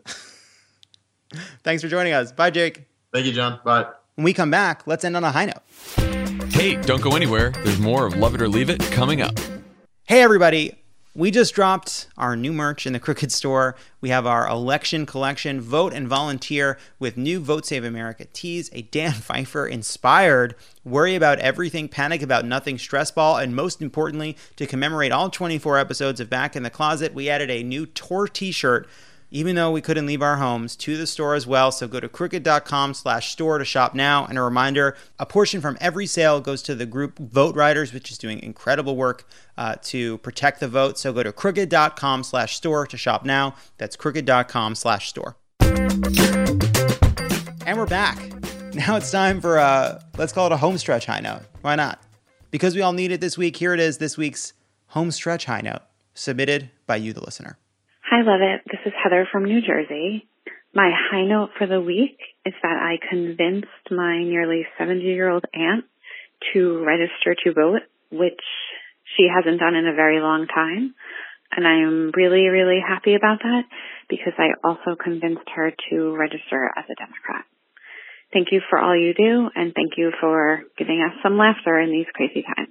Thanks for joining us. Bye, Jake. Thank you, John. Bye. When we come back, let's end on a high note. Hey, don't go anywhere. There's more of Love It or Leave It coming up. Hey, everybody. We just dropped our new merch in the Crooked store. We have our election collection, Vote and Volunteer, with new Vote Save America tees, a Dan Pfeiffer inspired Worry About Everything, Panic About Nothing stress ball, and most importantly, to commemorate all twenty-four episodes of Back in the Closet, we added a new tour t-shirt, even though we couldn't leave our homes, to the store as well. So go to crooked.com slash store to shop now. And a reminder, a portion from every sale goes to the group Vote Riders, which is doing incredible work uh, to protect the vote. So go to crooked.com slash store to shop now. That's crooked.com slash store. And we're back. Now it's time for, uh, let's call it a home stretch high note. Why not? Because we all need it this week. Here it is, this week's home stretch high note, submitted by you, the listener. Hi, Love It. This is Heather from New Jersey. My high note for the week is that I convinced my nearly seventy-year-old aunt to register to vote, which she hasn't done in a very long time. And I'm really, really happy about that because I also convinced her to register as a Democrat. Thank you for all you do, and thank you for giving us some laughter in these crazy times.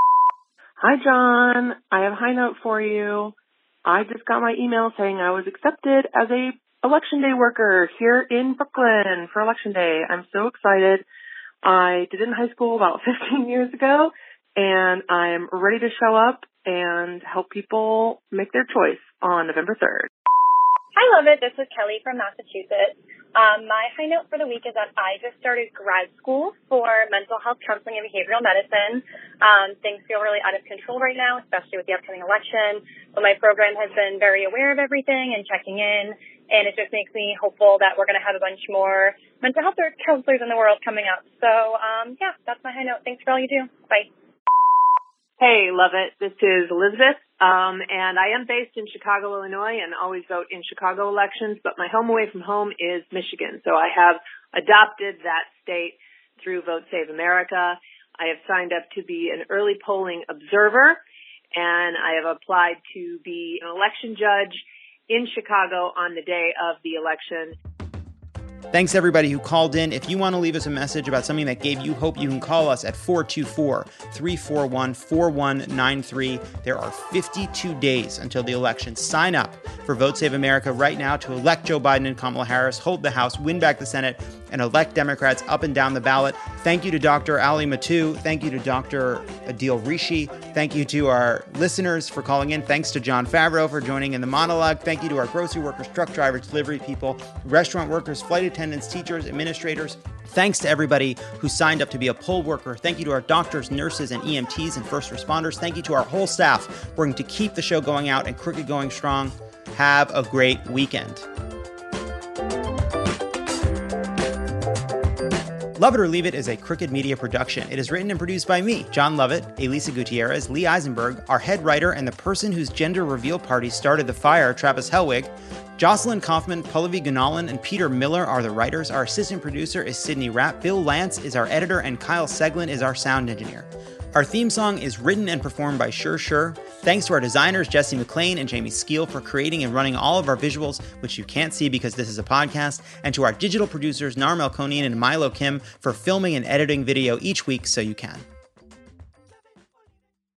Hi, John. I have a high note for you. I just got my email saying I was accepted as a election day worker here in Brooklyn for election day. I'm so excited. I did it in high school about fifteen years ago, and I'm ready to show up and help people make their choice on November third. Hi, Love It. This is Kelly from Massachusetts. Um, my high note for the week is that I just started grad school for mental health counseling and behavioral medicine. Um, things feel really out of control right now, especially with the upcoming election. But my program has been very aware of everything and checking in, and it just makes me hopeful that we're going to have a bunch more mental health counselors in the world coming up. So, um, yeah, that's my high note. Thanks for all you do. Bye. Hey, Love It. This is Elizabeth, um, and I am based in Chicago, Illinois, and always vote in Chicago elections, but my home away from home is Michigan. So I have adopted that state through Vote Save America. I have signed up to be an early polling observer, and I have applied to be an election judge in Chicago on the day of the election. Thanks everybody who called in. If you want to leave us a message about something that gave you hope, you can call us at four two four, three four one, four one nine three. There are fifty-two days until the election. Sign up for Vote Save America right now to elect Joe Biden and Kamala Harris, hold the House, win back the Senate, and elect Democrats up and down the ballot. Thank you to Doctor Ali Mattu. Thank you to Doctor Adil Rishi. Thank you to our listeners for calling in. Thanks to John Favreau for joining in the monologue. Thank you to our grocery workers, truck drivers, delivery people, restaurant workers, flight attendants, teachers, administrators. Thanks to everybody who signed up to be a poll worker. Thank you to our doctors, nurses, and E M Ts and first responders. Thank you to our whole staff working to keep the show going out and Crooked going strong. Have a great weekend. Love It or Leave It is a Crooked Media production. It is written and produced by me, John Lovett, Elisa Gutierrez, Lee Eisenberg, our head writer and the person whose gender reveal party started the fire, Travis Helwig. Jocelyn Kaufman, Pallavi Gunalan, and Peter Miller are the writers. Our assistant producer is Sydney Rapp. Bill Lance is our editor, and Kyle Seglin is our sound engineer. Our theme song is written and performed by Sure Sure. Thanks to our designers, Jesse McLean and Jamie Skeel, for creating and running all of our visuals, which you can't see because this is a podcast, and to our digital producers, Nar Melkonian and Milo Kim, for filming and editing video each week so you can.